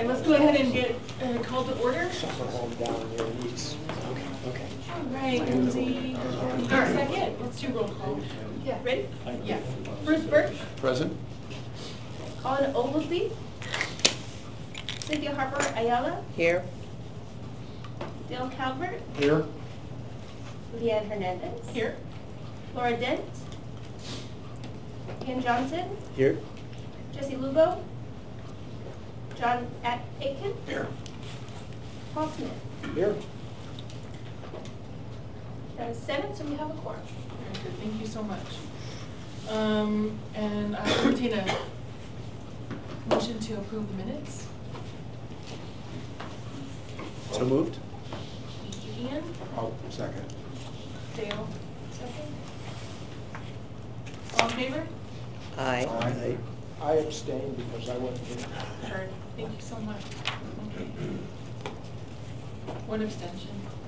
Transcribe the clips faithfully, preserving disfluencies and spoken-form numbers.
right, let's go ahead and get uh, called to order. Shuffle home down your knees. Okay, okay. All right, Lindsay. All right, second. Let's do roll call. Yeah. Ready? Yeah. Bruce Birch, Present? Colin Oglesby. Cynthia Harper Ayala. Here. Dale Calvert. Here. Leanne Hernandez. Here. Laura Dent. Ian Johnson. Here. Jesse Lugo. John At- Aitken. Here. Paul Smith. Here. That is seven, so we have a quorum. Very good. Thank you so much. Um, and I entertain a motion to approve the minutes. So moved? Thank you, Ian. I'll second. Dale, second. All in favor? Aye. Aye. I abstained because I wasn't here. Sure. Thank you so much. Okay. One abstention.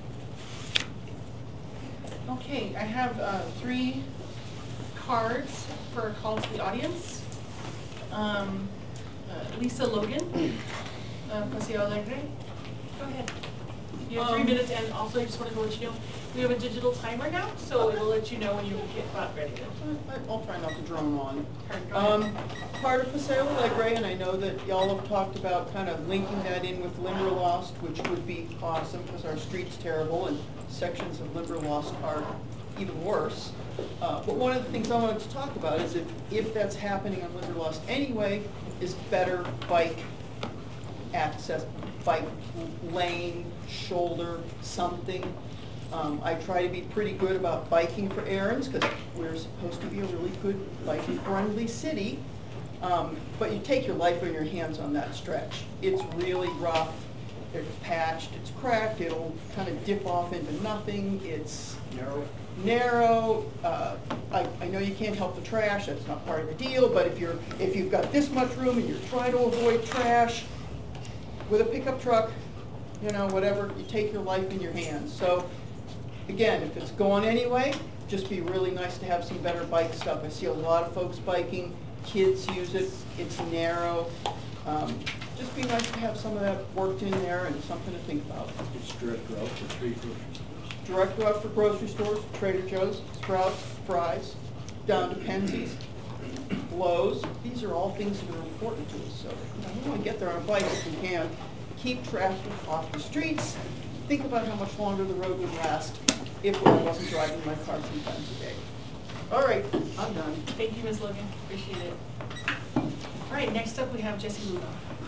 Okay, I have uh, three cards for a call to the audience. Um, uh, Lisa Logan, uh, Paseo Alegre. Go ahead. You have three Um, minutes, and also I just want to let you know, we have a digital timer now, so it will let you know when you get about ready to. I- I'll try not to drone on. Alright, go ahead. Um, part of Paseo Alegre, and I know that y'all have talked about kind of linking that in with Limberlost, which would be awesome because our street's terrible and sections of Limberlost are even worse. Uh, but one of the things I wanted to talk about is if, if that's happening on Limberlost anyway, is better bike access, bike lane, shoulder, something. Um, I try to be pretty good about biking for errands because we're supposed to be a really good bike-friendly city. Um, but you take your life in your hands on that stretch. It's really rough, it's patched, it's cracked, it'll kind of dip off into nothing, it's Narrow. narrow. Uh, I, I know you can't help the trash, that's not part of the deal, but if you're, if you've got this much room and you're trying to avoid trash, with a pickup truck, you know, whatever, you take your life in your hands. So, again, if it's going anyway, just be really nice to have some better bike stuff. I see a lot of folks biking, kids use it, it's narrow. Um, just be nice to have some of that worked in there and something to think about. It's direct route for three grocery stores. Direct route for grocery stores, Trader Joe's, Sprouts, Fry's, down to Penzies, Lowe's. These are all things that are important to us. So, you know, we want to get there on a bike if we can. Keep traffic off the streets. Think about how much longer the road would last if I wasn't driving my car three times a day. All right, I'm done. Thank you, Miz Logan, appreciate it. All right, next up we have Jesse Lugo.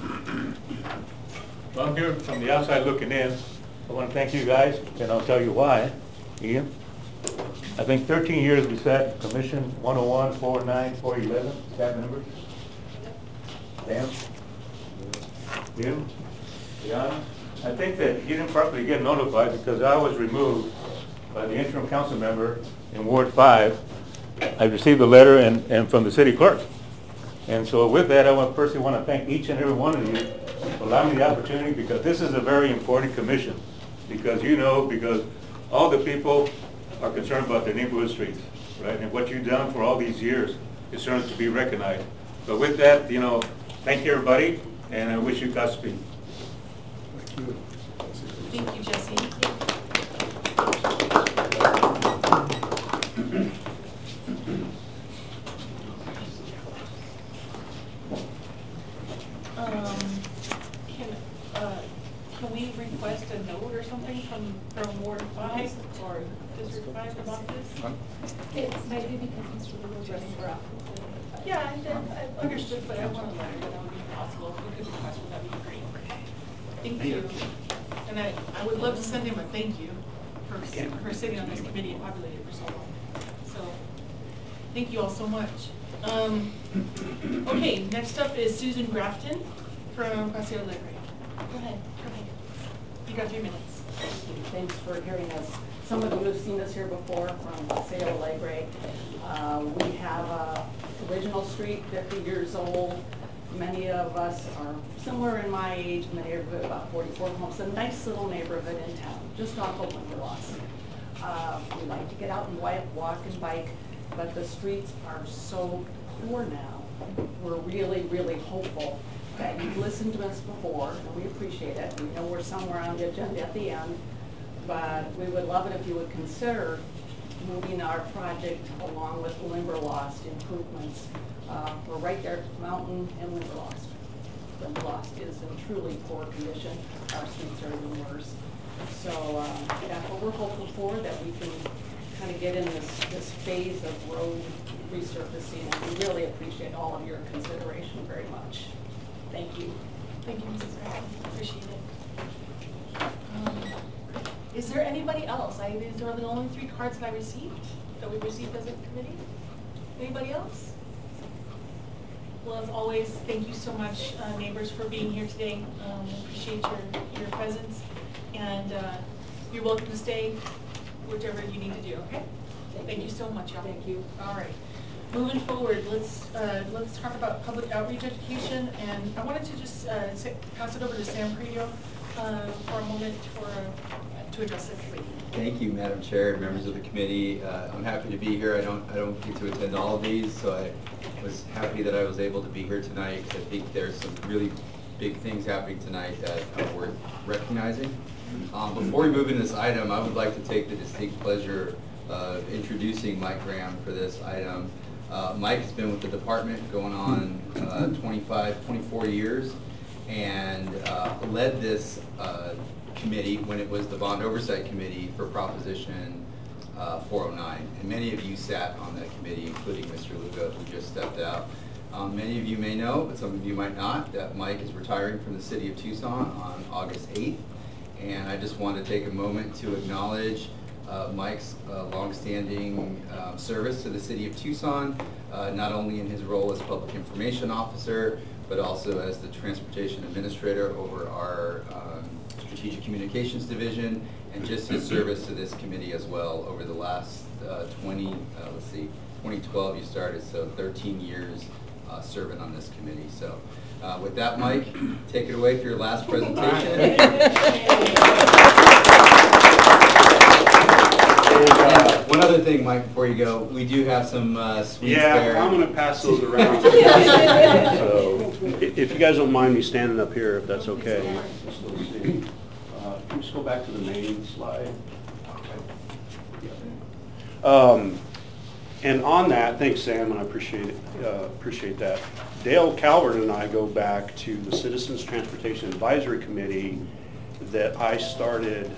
Well, I'm here from the outside looking in. I want to thank you guys, and I'll tell you why. Ian, I think thirteen years we sat Commission one oh one, four oh nine, four eleven, staff members. Dan? Jim? Liana? I think that you didn't properly get notified because I was removed by the interim council member in Ward five. I received a letter and, and from the city clerk. And so with that, I want, personally want to thank each and every one of you for allowing me the opportunity, because this is a very important commission. Because you know, because all the people are concerned about their neighborhood streets, right? And what you've done for all these years is certainly to be recognized. But with that, you know, thank you everybody, and I wish you Godspeed. Thank you. Thank you, Jesse. Um, can, uh, can we request a note or something from, from Ward five or District five about this? It might be because Mister Lugo was running for office. Yeah, I, I understood, but I want to learn that that would be possible. If we could request it, that'd be great. Thank you. And I, I would love to send him a thank you for, for sitting on this committee and populating it for so long. So, thank you all so much. Um, okay, next up is Susan Grafton from Paseo Alegre. Go ahead, go ahead. You got three minutes. Thanks for hearing us. Some of you have seen us here before from Paseo Alegre. Uh, we have a original street, fifty years old. Many of us are somewhere in my age in the neighborhood, about forty-four homes. A nice little neighborhood in town, just off of Limberlost. Uh, we like to get out and wi- walk and bike, but the streets are so poor now. We're really, really hopeful that you've listened to us before, and we appreciate it. We know we're somewhere on the agenda at the end, but we would love it if you would consider moving our project along with Limberlost improvements. Uh, we're right there, Mountain and Limberlost. Limberlost is in truly poor condition. Our streets are even worse. So uh, that's what we're hoping for, that we can kind of get in this, this phase of road resurfacing. And we really appreciate all of your consideration very much. Thank you. Thank you, Missus Ryan. Appreciate it. Um, Is there anybody else? I, these are the only three cards that I received, that we received as a committee. Anybody else? Well, as always, thank you so much, uh, neighbors, for being here today. Um, appreciate your, your presence. And uh, you're welcome to stay, whichever you need to do, okay? Thank Thank you. you so much, y'all. Thank you. All right. Moving forward, let's uh, let's talk about public outreach education. And I wanted to just uh, say, pass it over to Sam Previo uh, for a moment for uh, to address the committee. Thank you, Madam Chair and members of the committee. Uh, I'm happy to be here. I don't I don't get to attend all of these, so I was happy that I was able to be here tonight. I think there's some really big things happening tonight that are worth recognizing. Um, before we move into this item, I would like to take the distinct pleasure of introducing Mike Graham for this item. Uh, Mike has been with the department going on uh, twenty-five, twenty-four years, and uh, led this uh, committee when it was the Bond Oversight Committee for Proposition uh, four oh nine. And many of you sat on that committee, including Mister Lugo, who just stepped out. Um, many of you may know, but some of you might not, that Mike is retiring from the city of Tucson on August eighth. And I just want to take a moment to acknowledge uh, Mike's uh, longstanding uh, service to the city of Tucson, uh, not only in his role as public information officer, but also as the transportation administrator over our um, strategic communications division, and just his service to this committee as well over the last uh, twenty, uh, let's see, twenty twelve you started, so thirteen years uh, serving on this committee. So uh, with that, Mike, take it away for your last presentation. And, uh, one other thing, Mike, before you go, we do have some uh, sweets there. Yeah, I'm going to pass those around. So, i- if you guys don't mind me standing up here, if that's okay. Uh, Can you just go back to the main slide? Um, And on that, thanks, Sam, and I appreciate it, uh, appreciate that. Dale Calvert and I go back to the Citizens Transportation Advisory Committee that I started.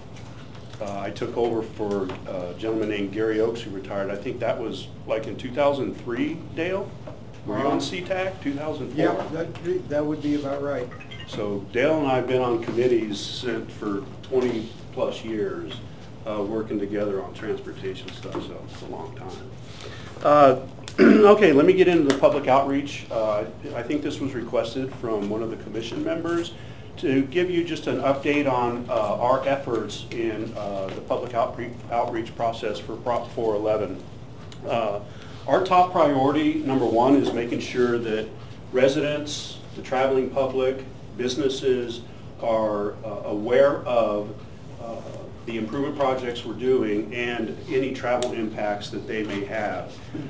Uh, I took over for a gentleman named Gary Oakes, who retired. I think that was like in two thousand three, Dale? Were you on C TAC, two thousand four? Yeah, that, that would be about right. So Dale and I have been on committees since for twenty plus years, uh, working together on transportation stuff, so it's a long time. Uh, okay, let me get into the public outreach. Uh, I think this was requested from one of the commission members to give you just an update on uh, our efforts in uh, the public outreach, outreach process for Prop four eleven. Uh, our top priority, number one, is making sure that residents, the traveling public, businesses are uh, aware of uh, the improvement projects we're doing and any travel impacts that they may have.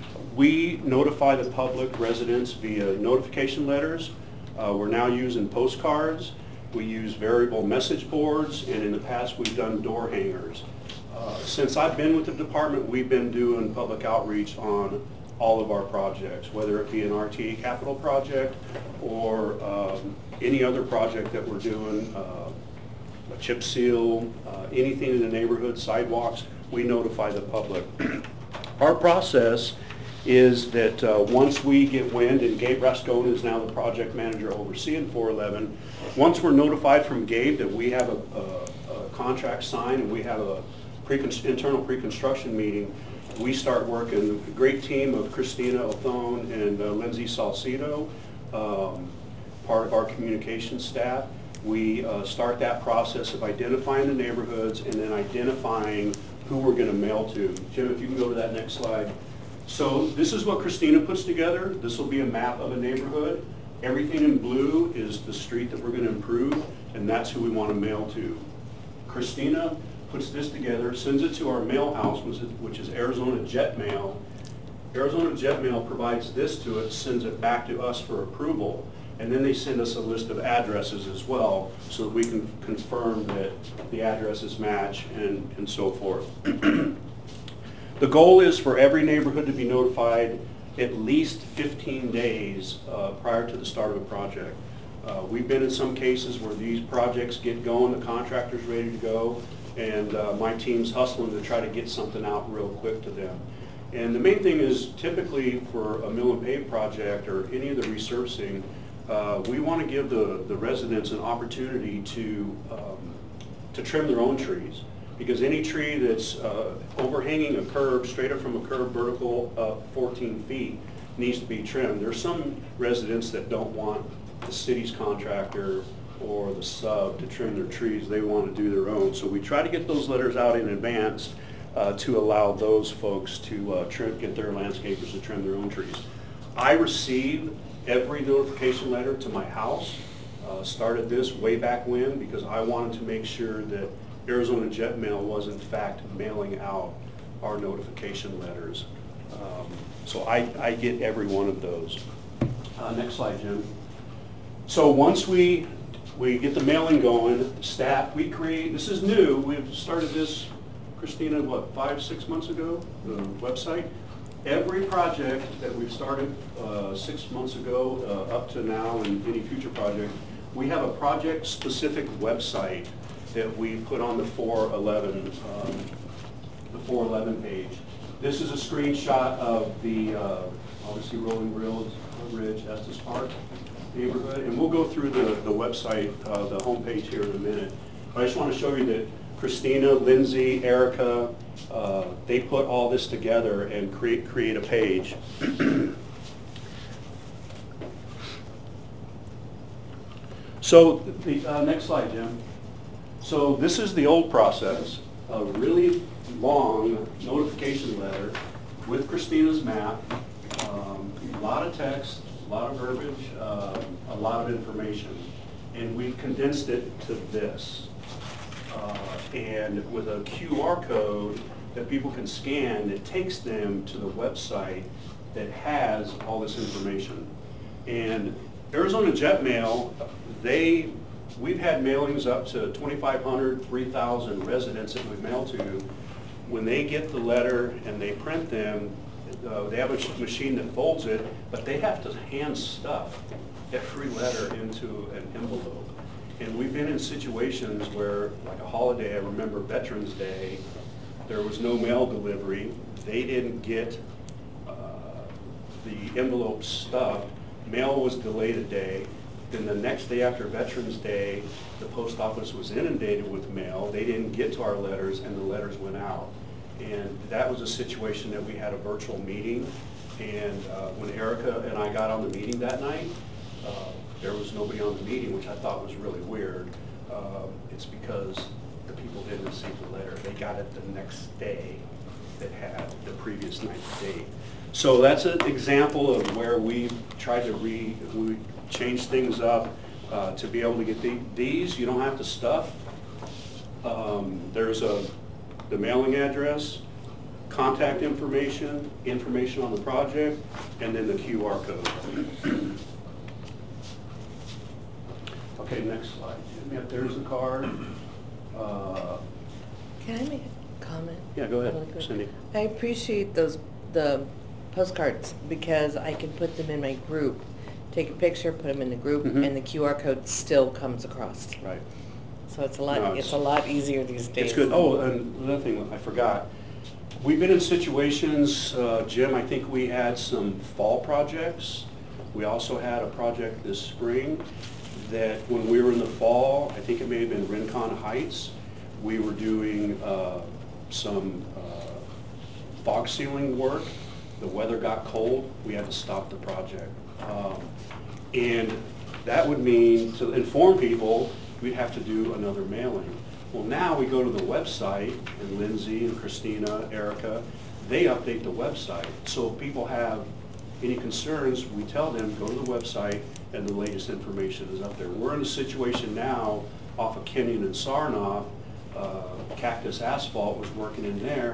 We notify the public residents via notification letters. Uh, we're now using postcards. We use variable message boards, and in the past we've done door hangers. Uh, since I've been with the department, we've been doing public outreach on all of our projects, whether it be an R T A capital project or um, any other project that we're doing, uh, a chip seal, uh, anything in the neighborhood, sidewalks, we notify the public. Our process is that uh, once we get wind, and Gabe Rascone is now the project manager overseeing four eleven, once we're notified from Gabe that we have a, a, a contract signed and we have a pre internal pre-construction meeting, we start working. A great team of Christina Othone and uh, Lindsay Salcido, um, part of our communications staff. We uh, start that process of identifying the neighborhoods and then identifying who we're going to mail to. Jim, if you can go to that next slide. So this is what Christina puts together. This will be a map of a neighborhood. Everything in blue is the street that we're going to improve, and that's who we want to mail to. Christina puts this together, sends it to our mail house, which is Arizona Jet Mail. Arizona Jet Mail provides this to it, sends it back to us for approval. And then they send us a list of addresses as well, so that we can confirm that the addresses match and, and so forth. The goal is for every neighborhood to be notified at least fifteen days uh, prior to the start of a project. Uh, we've been in some cases where these projects get going, the contractor's ready to go, and uh, my team's hustling to try to get something out real quick to them. And the main thing is typically for a mill and pave project or any of the resurfacing, uh, we want to give the, the residents an opportunity to, um, to trim their own trees. Because any tree that's uh, overhanging a curb, straight up from a curb vertical up fourteen feet, needs to be trimmed. There's some residents that don't want the city's contractor or the sub to trim their trees. They want to do their own. So we try to get those letters out in advance uh, to allow those folks to uh, trim, get their landscapers to trim their own trees. I receive every notification letter to my house. Uh, started this way back when because I wanted to make sure that Arizona Jet Mail was in fact mailing out our notification letters. Um, so I, I get every one of those. Uh, next slide, Jim. So once we, we get the mailing going, staff, we create, this is new, we've started this, Christina, what, five, six months ago, the website. Every project that we've started uh, six months ago uh, up to now and any future project, we have a project-specific website that we put on the four eleven, um, the four eleven page. This is a screenshot of the, uh, obviously Rolling Ridge, Ridge, Estes Park neighborhood, and we'll go through the, the website, uh, the homepage here in a minute. But I just want to show you that Christina, Lindsay, Erica, uh, they put all this together and create, create a page. So the uh, next slide, Jim. So this is the old process, a really long notification letter with Christina's map, um, a lot of text, a lot of verbiage, uh, a lot of information. And we condensed it to this. Uh, and with a Q R code that people can scan, it takes them to the website that has all this information. And Arizona Jet Mail, they, we've had mailings up to twenty-five hundred, three thousand residents that we've mailed to. When they get the letter and they print them, uh, they have a machine that folds it, but they have to hand stuff every letter into an envelope. And we've been in situations where, like a holiday, I remember Veterans Day, there was no mail delivery. They didn't get uh, the envelope stuffed. Mail was delayed a day. Then the next day after Veterans Day, the post office was inundated with mail. They didn't get to our letters, and the letters went out. And that was a situation that we had a virtual meeting. And uh, when Erica and I got on the meeting that night, uh, there was nobody on the meeting, which I thought was really weird. Uh, it's because the people didn't receive the letter. They got it the next day that had the previous night's date. So that's an example of where we tried to re, we change things up uh, to be able to get the, these. You don't have to stuff. Um, there's a the mailing address, contact information, information on the project, and then the Q R code. Okay, next slide. Yep, there's the card. Uh, Can I make a comment? Yeah, go ahead, Really quick? Cindy. I appreciate those, the postcards, because I can put them in my group, take a picture, put them in the group, Mhm. and the Q R code still comes across. Right. So it's a No, lot, it's- it's a lot easier these days. It's good. Oh, and another thing I forgot. We've been in situations, uh, Jim, I think we had some fall projects. We also had a project this spring that when we were in the fall, I think it may have been Rincon Heights, we were doing uh, some uh, fog sealing work. The weather got cold, we had to stop the project. Um, and that would mean, to inform people, we'd have to do another mailing. Well, now we go to the website, and Lindsay and Christina, Erica, they update the website. So if people have any concerns, we tell them, go to the website, and the latest information is up there. We're in a situation now off of Kenyon and Sarnoff, uh, Cactus Asphalt was working in there,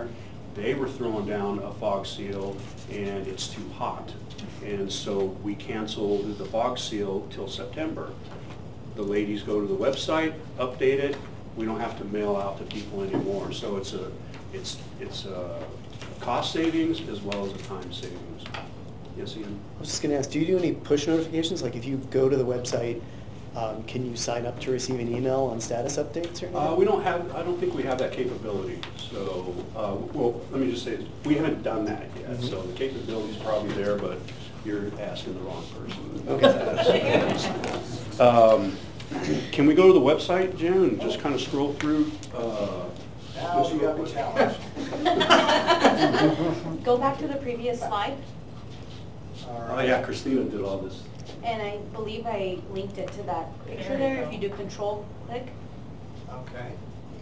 They were throwing down a fog seal and it's too hot. And so we canceled the fog seal till September. The ladies go to the website, update it. We don't have to mail out to people anymore. So it's a, it's, it's a cost savings as well as a time savings. Yes, Ian? I was just gonna ask, do you do any push notifications? Like if you go to the website, um, can you sign up to receive an email on status updates or anything? Uh, we don't have, I don't think we have that capability. So, uh, well, let me just say, this. We haven't done that yet. Mhm. So the capability's probably there, but you're asking the wrong person. Okay. Um, Can we go to the website, Jen, and just kind of scroll through? uh, Now this you real got me quick? challenged. Go back to the previous slide, Oh, yeah, Christina did all this. and I believe I linked it to that picture there. If you do control click, Okay.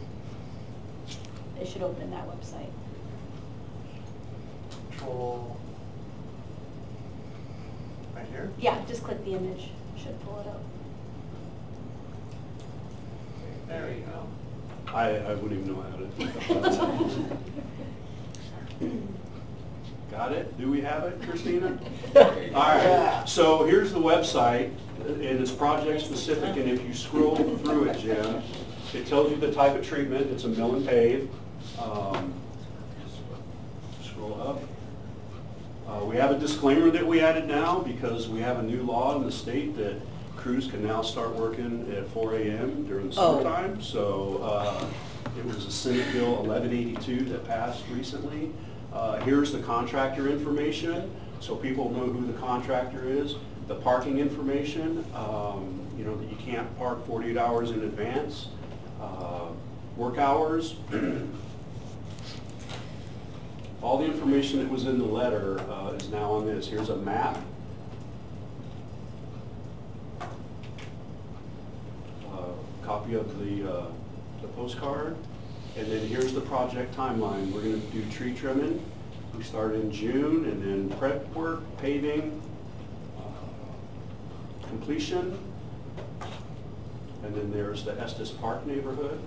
it should open that website. Control. Right here? Yeah, just click the image, should pull it up. There you go. I, I wouldn't even know how to. Got it? Do we have it, Christina? All right, so here's the website, and it's project specific, and if you scroll through it, Jim, it tells you the type of treatment. It's a mill and pave. Um, Scroll up. Uh, we have a disclaimer that we added now because we have a new law in the state that crews can now start working at four A M during the Oh. summertime. So uh, it was a Senate Bill eleven eighty-two that passed recently. Uh, Here's the contractor information, so people know who the contractor is. The parking information, um, you know, that you can't park forty-eight hours in advance. Uh, Work hours. All the information that was in the letter uh, is now on this. Here's a map. Uh, Copy of the, uh, the postcard. And then here's the project timeline. We're going to do tree trimming. We start in June, and then prep work, paving, uh, completion. And then there's the Estes Park neighborhood.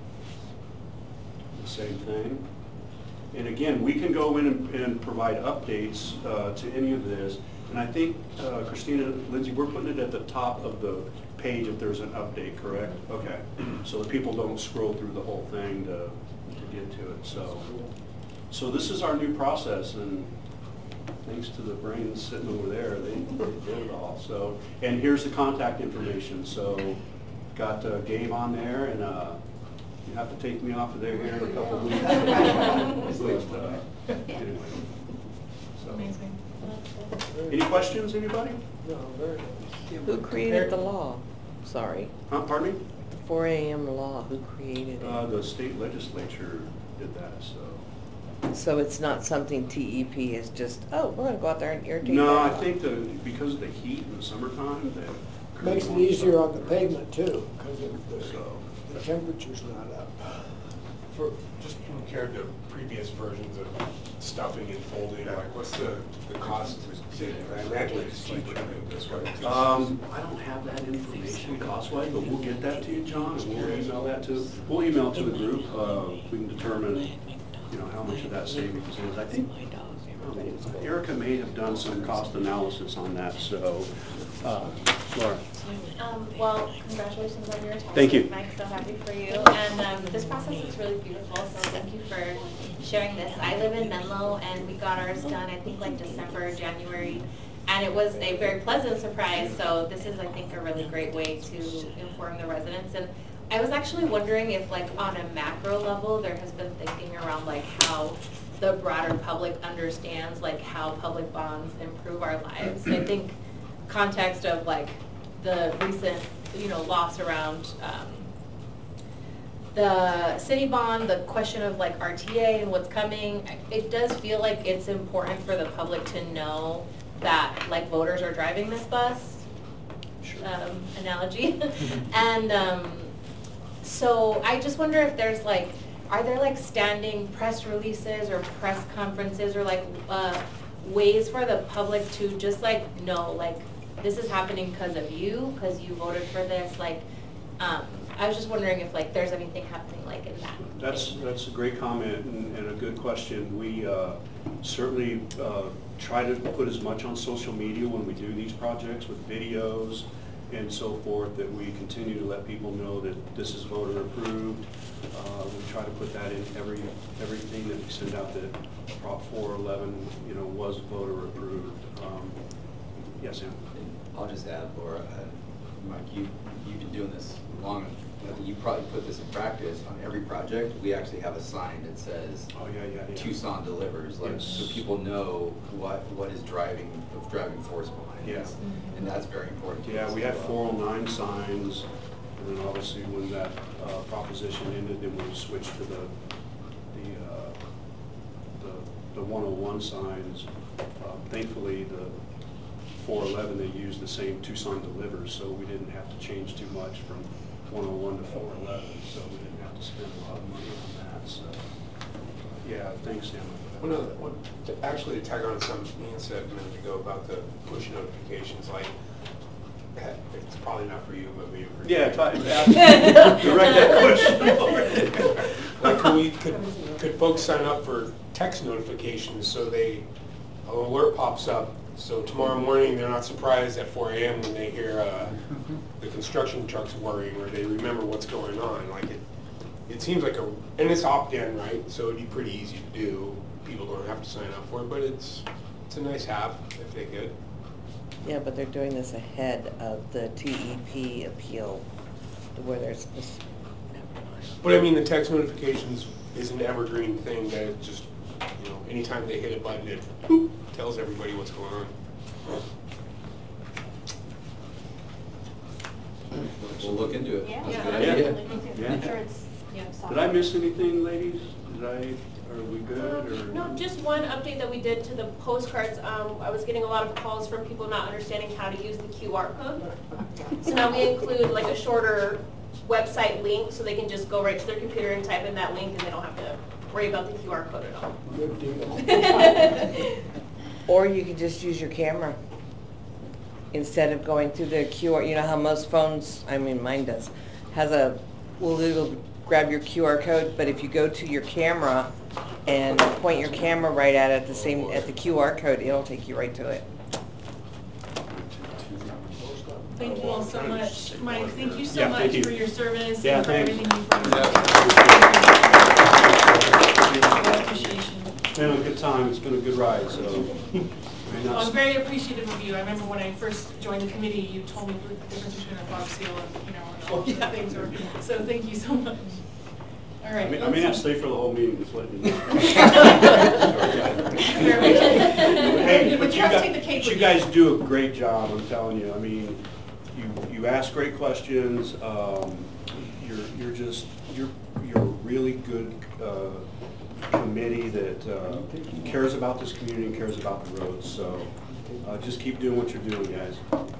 The same thing. And again, we can go in and, and provide updates uh, to any of this. And I think, uh, Christina, Lindsay, we're putting it at the top of the page if there's an update, correct? Okay. So that people don't scroll through the whole thing to, to get to it. So, so this is our new process, and thanks to the brains sitting over there, they, they did it all. So, and here's the contact information. So, got uh, Gabe on there, and uh, you have to take me off of there here in a couple of weeks. But, uh, anyway, so. Amazing. Any questions, anybody? No, very nice. Who created the law? Sorry. Huh, pardon me? The four A M law, who created Uh, it? the state legislature did that, so. So it's not something T E P is just, oh, we're gonna go out there and irritate No, I that. think the, because of the heat in the summertime, that. Makes it easier on the pavement too, because So. the temperature's not up. For, just compared to previous versions of stuffing and folding, like what's the, the cost saving? I imagine it's cheaper to do it this way. Um, I don't have that information cost-wise, but we'll get that to you, John, and we'll email that to, we'll email to the group. Uh, we can determine, you know, how much of that savings is. I think um, Erica may have done some cost analysis on that, so, uh, Laura. Um, well, congratulations on your retirement. Thank you. Mike, so happy for you. And um, this process is really beautiful, so thank you for sharing this. I live in Menlo, and we got ours done, I think, like December, January. And it was a very pleasant surprise, so this is, I think, a really great way to inform the residents. And I was actually wondering if, like, on a macro level, there has been thinking around, like, how the broader public understands, like, how public bonds improve our lives. I think context of, like, the recent, you know, loss around um, the city bond, the question of like R T A and what's coming, it does feel like it's important for the public to know that like voters are driving this bus, um, analogy. And um, so I just wonder if there's like, are there like standing press releases or press conferences or like uh, ways for the public to just like know like, this is happening because of you, because you voted for this, like, um, I was just wondering if like there's anything happening like in that that's, that's a great comment and, and a good question. We uh, certainly uh, try to put as much on social media when we do these projects with videos and so forth, that we continue to let people know that this is voter approved. Uh, we try to put that in every everything that we send out, that Prop four eleven, you know, was voter approved. Um, yes, Sam? I'll just add, Laura, uh, Mike, you, you've been doing this long, I think you probably put this in practice on every project. We actually have a sign that says, oh, yeah, yeah, yeah. Tucson delivers, like, Yes. so people know what, what is driving, the driving force behind Yeah. this. And that's very important to us. Yeah, we as had well. four oh nine signs, and then obviously when that uh, proposition ended, then we switched to the, the, uh, the, the one oh one signs. Uh, Thankfully, the four eleven, they used the same Tucson delivers, so we didn't have to change too much from one oh one to four eleven, so we didn't have to spend a lot of money on that, so. Yeah, thanks, Dan. One of the, one, to actually to tag on to something Ian said a minute ago about the push notifications, like, eh, it's probably not for you, but maybe for Yeah, you. try, direct that question over there. Like, could we, could, could folks sign up for text notifications so they, an alert pops up, so tomorrow morning they're not surprised at four A M when they hear uh, the construction trucks whirring, or they remember what's going on. Like it, it seems like a, and it's opt-in, right? So it'd be pretty easy to do. People don't have to sign up for it, but it's it's a nice have if they could. Yeah, but they're doing this ahead of the T E P appeal, where they're supposed to. But I mean, the text notifications is an evergreen thing that it just, you know, anytime they hit a button, it boop, tells everybody what's going on. We'll look into it. Yeah. That's a Yeah. good Yeah. idea. Yeah. I'm sure it's, you know, Did I miss anything, ladies? Did I, are we good, or? Um, No, just one update that we did to the postcards. Um, I was getting a lot of calls from people not understanding how to use the Q R code. So now we include like a shorter website link, so they can just go right to their computer and type in that link, and they don't have to worry about the Q R code at all. Good deal. Or you could just use your camera instead of going through the Q R. You know how most phones, I mean mine does, has a, well, it'll grab your Q R code, but if you go to your camera and point your camera right at it, the same, at the Q R code, it'll take you right to it. Thank you all so much. Mike, thank you so Yeah, much thank you. for your service Yeah, and for thanks. everything you've done. I appreciate you. It's been a good time, it's been a good ride, so. very Well, nice. I'm very appreciative of you. I remember when I first joined the committee, you told me the difference between a fog seal and, you know, and all these things. Or, so thank you so much. All right. I may, I may not stay for the whole meeting, just letting you know. Hey, But but you you have to take the guys, cake but you with guys do a great job, I'm telling you. I mean, you, you ask great questions, um, you're, you're just, you're, you're a really good, uh, committee that, uh, cares about this community and cares about the roads, so, uh, just keep doing what you're doing, guys.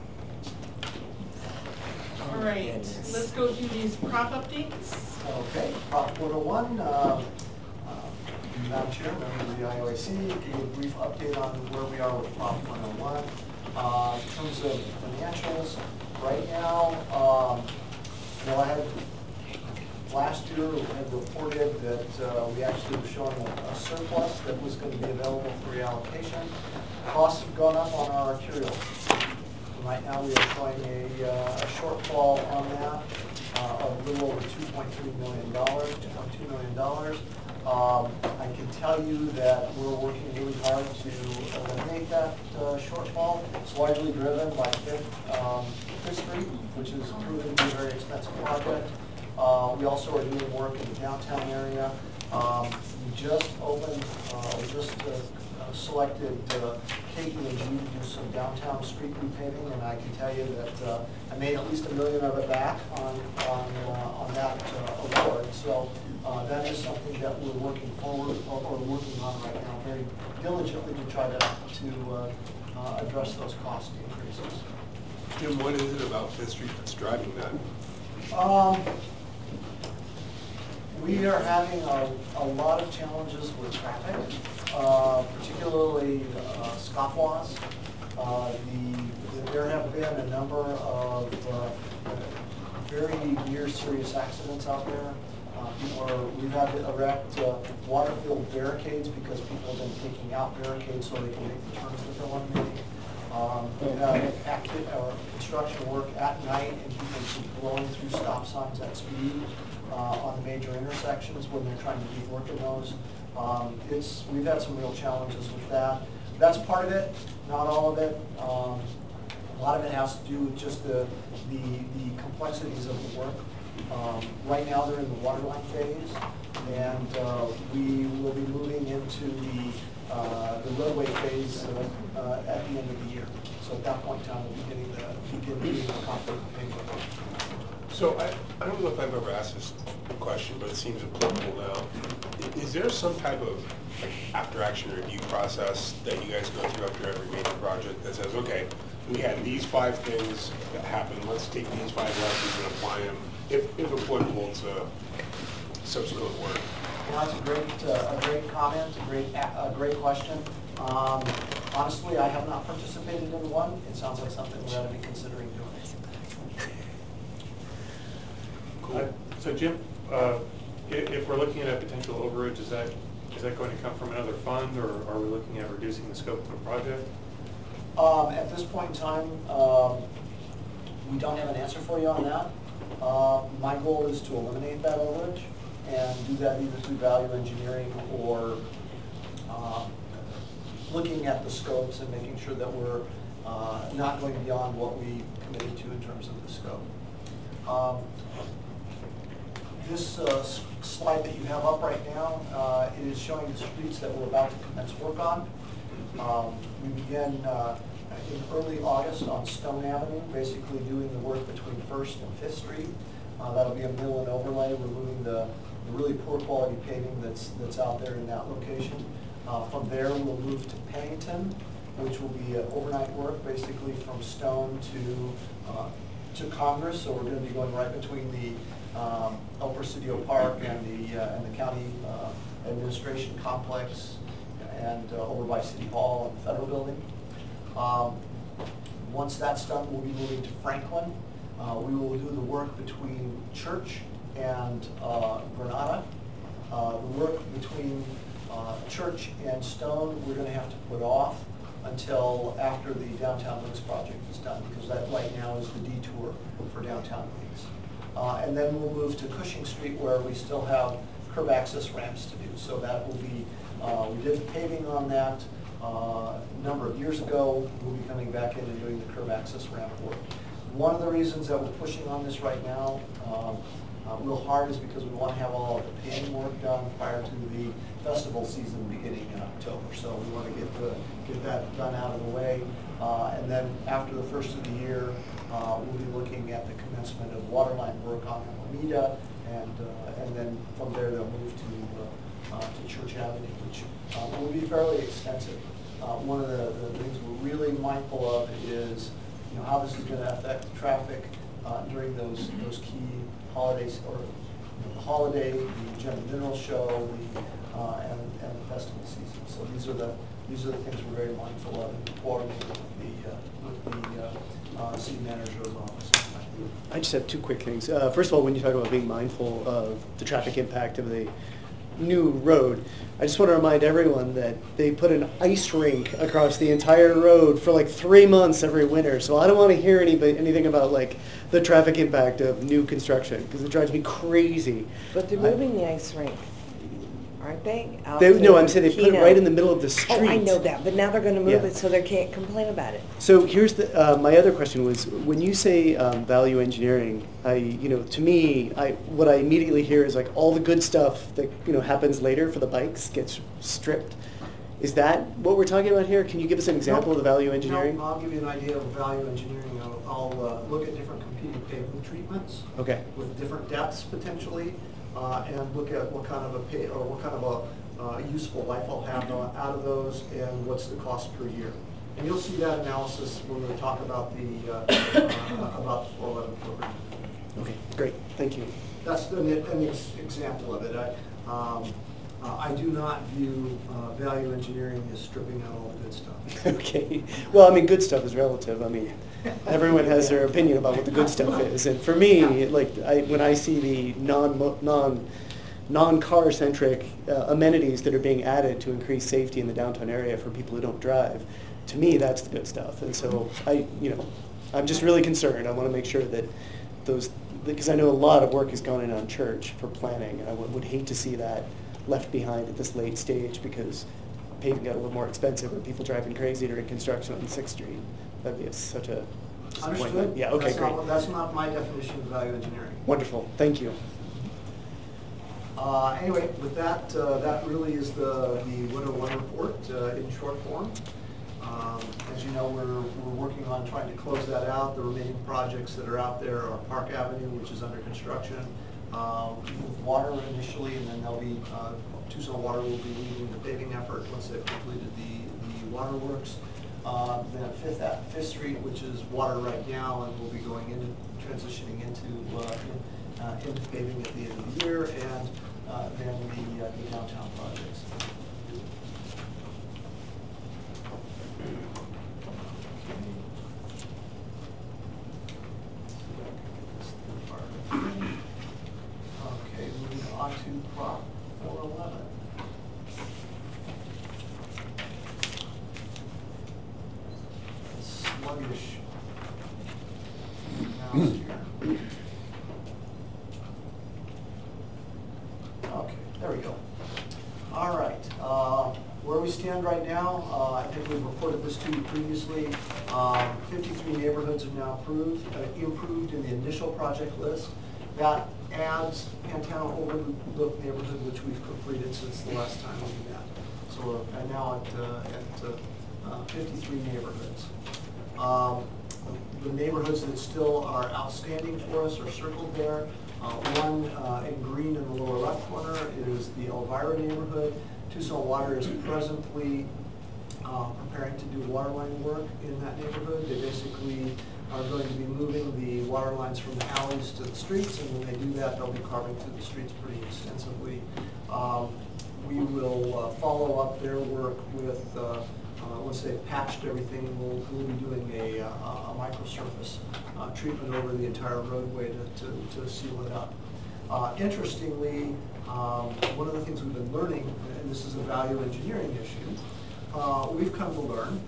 All right, let's go through these prop updates. Okay, Prop one oh one, uh, uh, Madam Chair, members of the I O A C, give you a brief update on where we are with Prop one oh one. Uh, in terms of financials, right now, um, you know, I had, last year, we had reported that uh, we actually were showing a, a surplus that was going to be available for reallocation. Costs have gone up on our materials. Right now, we are showing a, uh, a shortfall on that uh, of a little over two point three million dollars, two point two million dollars. Um, I can tell you that we're working really hard to eliminate that uh, shortfall. It's largely driven by Fifth, um, Fifth Street, which has proven to be a very expensive project. Uh, we also are doing work in the downtown area. Um, we just opened, uh, we just uh, uh, selected uh, K E and G to do some downtown street repaving, and I can tell you that uh, I made at least a million of it back on on, uh, on that uh, award. So uh, that is something that we're working forward or, or working on right now very diligently to try to to uh, uh, address those cost increases. Jim, what is it about Fifth Street that's driving that? Um, we are having a, a lot of challenges with traffic, uh, particularly uh, scofflaws. Uh, the, there have been a number of uh, very near serious accidents out there. Uh, people are, we've had to erect uh, water-filled barricades because people have been taking out barricades so they can make the turns that they want to make. Um, we have active, or construction work at night and people keep blowing through stop signs at speed uh, on the major intersections when they're trying to do work in those. Um, it's, we've had some real challenges with that. That's part of it, not all of it. Um, a lot of it has to do with just the, the, the complexities of the work. Um, right now they're in the waterline phase, and uh, we will be moving into the uh, the roadway phase uh, uh, at the end of the year. So at that point in time, we'll be getting the beginning of the concrete pavement. So I, I don't know if I've ever asked this question, but it seems applicable now. Is there some type of like after-action review process that you guys go through after every major project that says, okay, we had these five things that happened, let's take these five lessons and apply them, if, if applicable, to subsequent work? Well, that's a great, uh, a great comment, a great, a great question. Um, honestly, I have not participated in one. It sounds like something we ought to be considering doing. Cool. So Jim, uh, if, if we're looking at a potential overage, is that is that going to come from another fund, or are we looking at reducing the scope of the project? Um, at this point in time, um, we don't have an answer for you on that. Uh, my goal is to eliminate that overage and do that either through value engineering or uh, looking at the scopes and making sure that we're uh, not going beyond what we committed to in terms of the scope. Um, this uh, slide that you have up right now, uh, it is showing the streets that we're about to commence work on. Um, we began uh, in early August on Stone Avenue, basically doing the work between First and Fifth Street. Uh, that'll be a mill and overlay, removing the, the really poor quality paving that's that's out there in that location. Uh, from there, we'll move to Pennington, which will be uh, overnight work, basically from Stone to uh, to Congress. So we're going to be going right between the um, El Presidio Park and the uh, and the county uh, administration complex, and uh, over by City Hall and the Federal Building. Um, once that's done, we'll be moving to Franklin. Uh, we will do the work between Church and uh, Granada. Uh, the work between uh, Church and Stone, we're going to have to put off until after the Downtown Links project is done, because that right now is the detour for Downtown Links. Uh, and then we'll move to Cushing Street, where we still have curb access ramps to do. So that will be, uh, we did the paving on that uh, a number of years ago. We'll be coming back in and doing the curb access ramp work. One of the reasons that we're pushing on this right now um, uh, real hard is because we want to have all of the paving work done prior to the festival season beginning in October. So we want to get the get that done out of the way. Uh, and then after the first of the year, uh, we'll be looking at the commencement of waterline work on Alameda, and uh, and then from there they'll move to uh, uh, to Church Avenue, which uh, will be fairly extensive. Uh, one of the, the things we're really mindful of is, you know, how this is going to affect traffic uh, during those those key holidays, or you know, the holiday, the General Mineral Show, the uh, and and the festival season. So these are the these are the things we're very mindful of and coordinating with the uh, with the uh, uh, city manager's office. I just have two quick things. Uh, first of all, when you talk about being mindful of the traffic impact of the new road, I just want to remind everyone that they put an ice rink across the entire road for like three months every winter. So I don't want to hear any, anything about like the traffic impact of new construction, because it drives me crazy. But they're moving the ice rink, aren't they? Out They, to no, I'm saying they put it Keno. right in the middle of the street. Oh, I know that, but now they're going to move Yeah. it so they can't complain about it. So here's the, uh, my other question was, when you say um, value engineering, I, you know, to me, I, what I immediately hear is like all the good stuff that, you know, happens later for the bikes gets stripped. Is that what we're talking about here? Can you give us an example of the value engineering? No, I'll give you an idea of value engineering. I'll, I'll uh, look at different competing pavement treatments. Okay. With different depths potentially, uh, and look at what kind of a pay, or what kind of a Uh, useful life I'll have out of those, and what's the cost per year. And you'll see that analysis when we talk about the uh, uh, about the four eleven program. Okay, great, thank you. That's an, an ex example of it. I, um, uh, I do not view uh, value engineering as stripping out all the good stuff. Okay, well, I mean, good stuff is relative. I mean, everyone has their opinion about what the good stuff is. And for me, like I, when I see the non non non-car centric uh, amenities that are being added to increase safety in the downtown area for people who don't drive, to me that's the good stuff. And so I, you know, I'm just really concerned. I want to make sure that those, because I know a lot of work is going in on Church for planning, and I would, would hate to see that left behind at this late stage because paving got a little more expensive and people driving crazy during construction on sixth street. That'd be a, such a disappointment. Understood. Yeah, okay, That's great. not, that's not my definition of value engineering. Wonderful, thank you. Uh, anyway, with that, uh, that really is the, the one oh one report uh, in short form. Um, as you know, we're, we're working on trying to close that out. The remaining projects that are out there are Park Avenue, which is under construction, uh, with water initially, and then they'll be, uh, Tucson Water will be leading the paving effort once they've completed the, the waterworks. Uh, then Fifth, Fifth Street, which is water right now, and we'll be going into, transitioning into, uh, in, uh, into paving at the end of the year, and uh, then the, uh, the downtown projects. Okay, moving on to Prop four eleven. Sluggish mouse here. Okay, there we go. All right, uh, where we stand right now, uh, I think we've reported this to you previously. Um, fifty-three neighborhoods are now approved, uh, improved in the initial project list. That adds Pantano Overlook neighborhood, which we've completed since the last time we met. So we're now at, uh, at uh, uh, fifty-three neighborhoods. Um, the neighborhoods that still are outstanding for us are circled there. Uh, one uh, in green in the lower left corner is the Elvira neighborhood. Tucson Water is presently uh, preparing to do water line work in that neighborhood. They basically are going to be moving the water lines from the alleys to the streets, and when they do that, they'll be carving through the streets pretty extensively. Um, we will uh, follow up their work with, uh, uh, once they've patched everything, we'll, we'll be doing a, a, a microsurface uh, treatment over the entire roadway to, to, to seal it up. Uh, interestingly, um, one of the things we've been learning, and this is a value engineering issue, uh, we've come to learn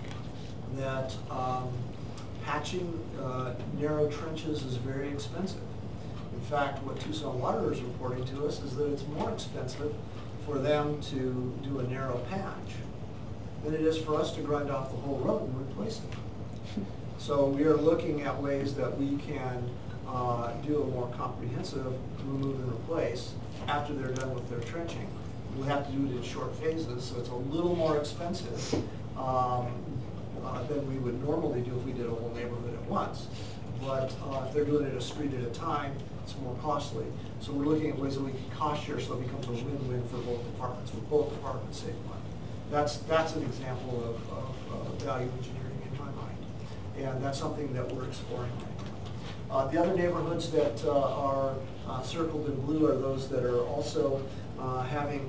that um, patching uh, narrow trenches is very expensive. In fact, what Tucson Water is reporting to us is that it's more expensive for them to do a narrow patch than it is for us to grind off the whole road and replace it. So we are looking at ways that we can uh, do a more comprehensive remove and replace after they're done with their trenching. We have to do it in short phases, so it's a little more expensive um, uh, than we would normally do if we did a whole neighborhood at once. But uh, if they're doing it a street at a time, it's more costly. So we're looking at ways that we can cost share so it becomes a win-win for both departments, with both departments save money. That's, that's an example of, of, of value engineering in my mind. And that's something that we're exploring right now. Uh, the other neighborhoods that uh, are uh, circled in blue are those that are also uh, having,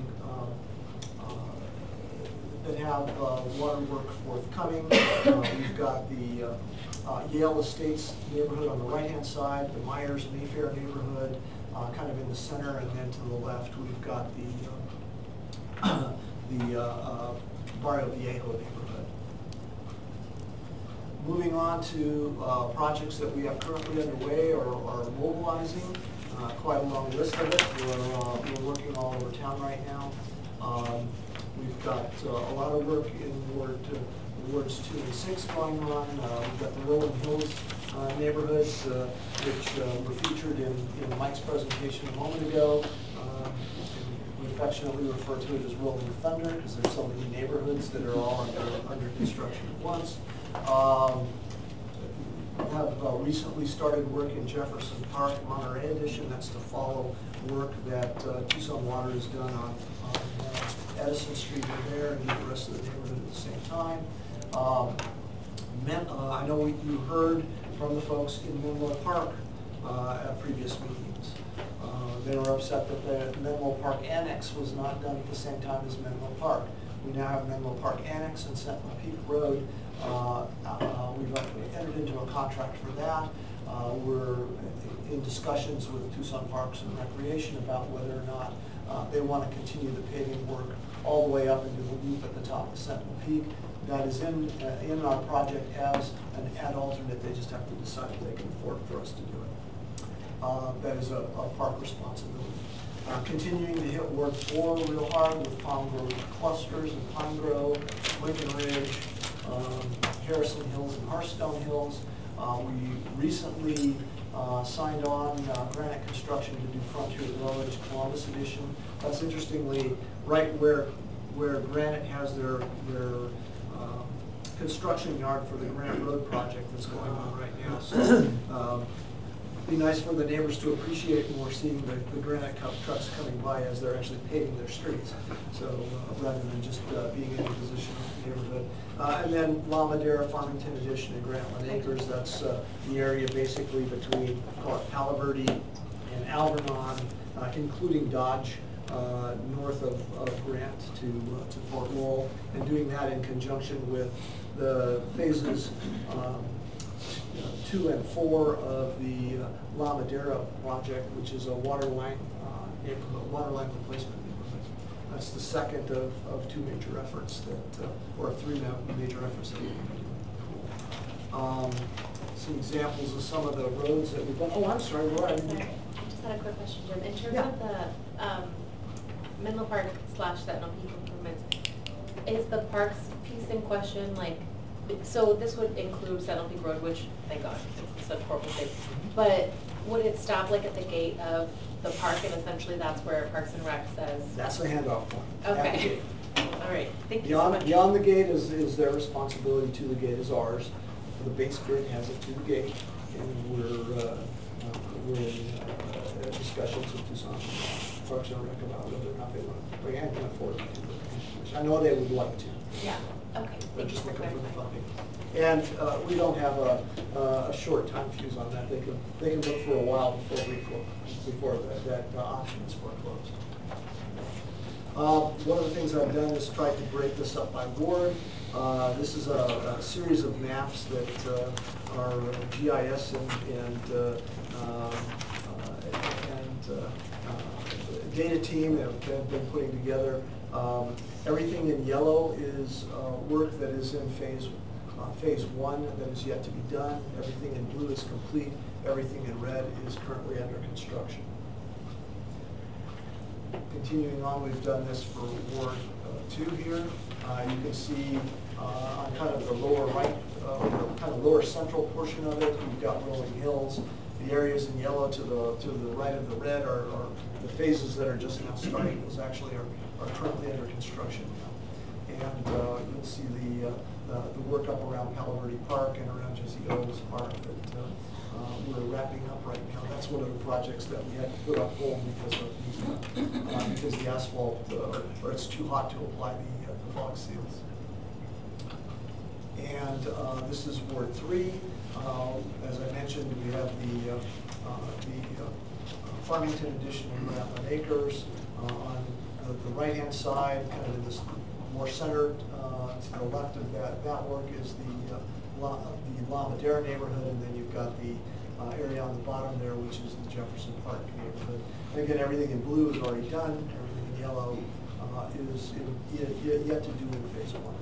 uh, uh, that have uh, water work forthcoming. Uh, we've got the uh, uh, Yale Estates neighborhood on the right-hand side, the Myers Mayfair neighborhood uh, kind of in the center, and then to the left we've got the uh, the uh, uh, Barrio Viejo neighborhood. Moving on to uh, projects that we have currently underway or are mobilizing, uh, quite a long list of it. We're, uh, we're working all over town right now. Um, we've got uh, a lot of work in Ward, uh, wards two and six going on. Uh, we've got the Rolling Hills uh, neighborhoods, uh, which uh, were featured in, in Mike's presentation a moment ago. Uh, we affectionately refer to it as Rolling Thunder because there's so many neighborhoods that are all under, under construction at once. Um, have uh, recently started work in Jefferson Park, Monterey Edition. That's to follow work that uh, Tucson Water has done on, on uh, Edison Street over there and the rest of the neighborhood at the same time. Um, Men, uh, I know we, you heard from the folks in Menlo Park uh, at previous meetings. Uh, they were upset that the Menlo Park Annex was not done at the same time as Menlo Park. We now have Menlo Park Annex and Sentinel Peak Road Uh, uh, We've entered into a contract for that. Uh, We're in discussions with Tucson Parks and Recreation about whether or not uh, they want to continue the paving work all the way up into the loop at the top of Sentinel Peak. That is in, uh, in our project as an ad alternate. They just have to decide if they can afford for us to do it. Uh, that is a, a park responsibility. Uh, continuing to hit Ward four real hard with Palm Grove clusters and Pine Grove, Lincoln Ridge, um, Harrison Hills and Hearthstone Hills. Uh, we recently uh, signed on uh, Granite Construction to do Frontier Village Columbus Edition. That's interestingly right where where Granite has their their um, construction yard for the Grant Road project that's going on right now. So, um, be nice for the neighbors to appreciate more seeing the, the Granite cup trucks coming by as they're actually paving their streets. So uh, rather than just uh, being in a position in the neighborhood. Uh, and then La Madera, Farmington Edition, and Grantland Acres. That's uh, the area basically between, call it Palo Verde and Alvernon, uh, including Dodge, uh, north of, of Grant to, uh, to Fort Lowell, and doing that in conjunction with the phases um, Uh, two and four of the uh, La Madera project, which is a water line uh, neighborhood, water line replacement neighborhood. That's the second of, of two major efforts that, uh, or three major efforts that we're doing. Um, some examples of some of the roads that we've done. Oh, I'm sorry, Laura. I didn't- Sorry, I just had a quick question, Jim. In terms Yeah. of the um, Menlo Park slash Sentinel Peak improvements, is the parks piece in question, like, so this would include Sentinel Peak Road, which, thank God, it's such a horrible thing. But would it stop like at the gate of the park, and essentially that's where Parks and Rec says? That's the handoff point. At the Okay. gate. All right, thank you so Beyond, much. beyond the gate is, is their responsibility, to the gate is ours. The base bid has it to the gate, and we're, uh, uh, we're in uh, discussions with Tucson Parks and Rec about whether or not they want to, they can afford it. Which I know they would like to. Yeah, okay, They're thank you just for looking for the clarifying. funding. And uh, we don't have a, uh, a short time fuse on that. They can, they can look for a while before we, before that, that uh, option is foreclosed. Uh, one of the things I've done is tried to break this up by ward. Uh, this is a, a series of maps that uh, our G I S and, and, uh, uh, and uh, uh, data team have, have been putting together. Um, everything in yellow is uh, work that is in phase uh, phase one that is yet to be done. Everything in blue is complete. Everything in red is currently under construction. Continuing on, we've done this for Ward uh, two here. Uh, you can see uh, on kind of the lower right, uh, kind of lower central portion of it, you've got Rolling Hills. The areas in yellow to the to the right of the red are, are the phases that are just now starting. Those actually are, are currently under construction now. And uh, you'll see the, uh, the the work up around Palo Verde Park and around Jesse O's Park that uh, uh, we're wrapping up right now. That's one of the projects that we had to put on hold because of the, uh, because the asphalt, uh, or it's too hot to apply the, uh, the fog seals. And uh, this is Ward three. Uh, as I mentioned, we have the, uh, uh, the uh, Farmington Edition and Grantland Acres. Uh, on the, the right-hand side, kind of in this more centered, uh, to the left of that, that work is the, uh, La, the La Madera neighborhood, and then you've got the uh, area on the bottom there, which is the Jefferson Park neighborhood. And again, everything in blue is already done. Everything in yellow uh, is in, yet, yet to do in phase one.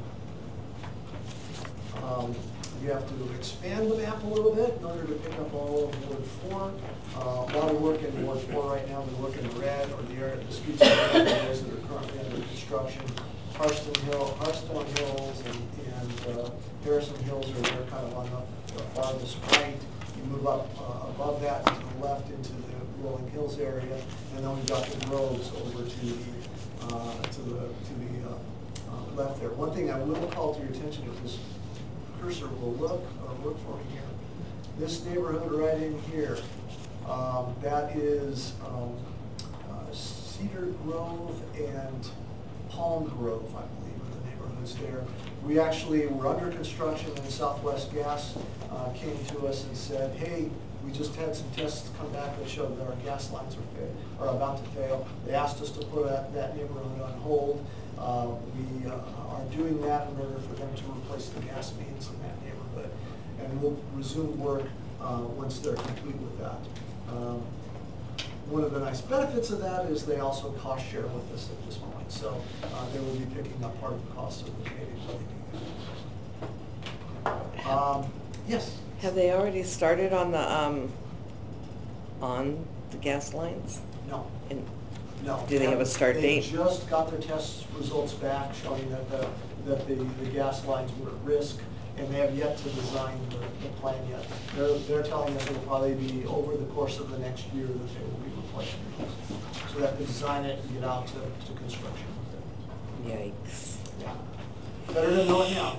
Um, you have to expand the map a little bit in order to pick up all of Ward four. Uh, a lot of work in Ward four right now. The work in red, or the area, the streets and areas that are currently under construction. Harston Hill, Hearthstone Hills, and, and uh, Harrison Hills are there, kind of on the, the farthest right. You move up uh, above that to the left into the Rolling Hills area, and then we've got the groves over to the uh, to the to the uh, uh, left there. One thing I will call to your attention, if this cursor will look or work for me here, this neighborhood right in here, um, that is um, uh, Cedar Grove and Palm Grove, I believe, are the neighborhoods there. We actually were under construction, and Southwest Gas uh, came to us and said, hey, we just had some tests come back that showed that our gas lines are, fail, are about to fail. They asked us to put that, that neighborhood on hold. Uh, we uh, are doing that in order for them to replace the gas mains in that neighborhood. And we'll resume work uh, once they're complete with that. Um, one of the nice benefits of that is they also cost share with us at this point. So uh, they will be picking up part of the cost of the paving when they do that. Um, yes? Have they already started on the, um, on the gas lines? No. And No. do they have a start They date? just got their test results back showing that the, that the, the gas lines were at risk, and they have yet to design the, the plan yet. They're, they're telling us it'll probably be over the course of the next year that they will be replacing those. So they have to design it and get out to, to construction with it. Yikes. Yeah. Better to know it now.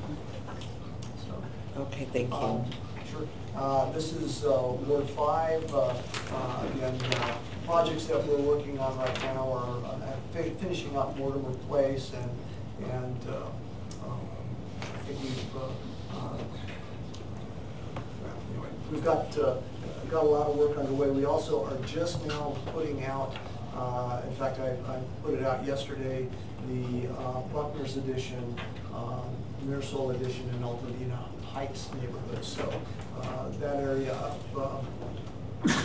So, Okay, thank you. um, Sure. Uh, This is uh, Ward five. Uh, uh, Again, uh, projects that we're working on right now are uh, fi- finishing up Mortimer Place, and, and uh, um, I think we've, uh, uh, well, anyway, we've got, uh, got a lot of work underway. We also are just now putting out, uh, in fact, I, I put it out yesterday, the uh, Buckner's Edition, um, Mirasol Edition, and Altadena Heights neighborhood. So uh, that area up, um, uh,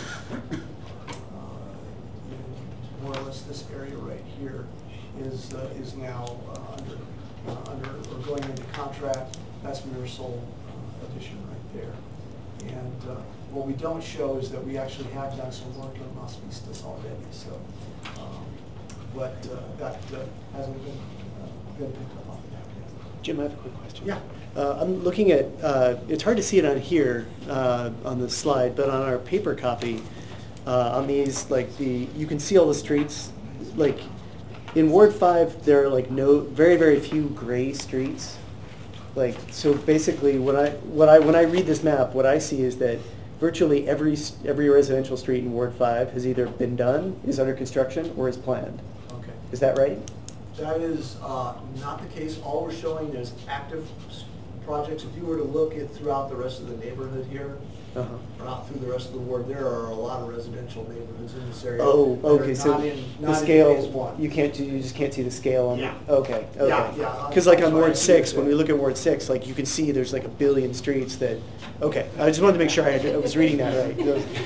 more or less this area right here is uh, is now uh, under uh, under or going into contract. That's Mirasol uh, Edition right there. And uh, what we don't show is that we actually have done some work in Las Vistas already. So, um, but uh, that uh, hasn't been uh, been picked up on that yet. Jim, I have a quick question. Yeah. Uh, I'm looking at, uh, it's hard to see it on here, uh, on the slide, but on our paper copy, uh, on these, like the, you can see all the streets. Like in Ward five, there are like no, very, very few gray streets. Like, so basically what I, what I, when I read this map, what I see is that virtually every, s- every residential street in Ward five has either been done, is under construction, or is planned. Okay. Is that right? That is uh, not the case. All we're showing is active s- projects. If you were to look at throughout the rest of the neighborhood here, Uh-huh. or out through the rest of the ward, there are a lot of residential neighborhoods in this area. Oh, that are okay, so not in- the not in scale, phase one. you can't, you just can't see the scale on, Yeah. okay, okay. Yeah, yeah, Because like I'm on sorry, I Ward see what six, you're when we saying. look at Ward six, like you can see there's like a billion streets that, okay, I just wanted to make sure I had- I was reading that right.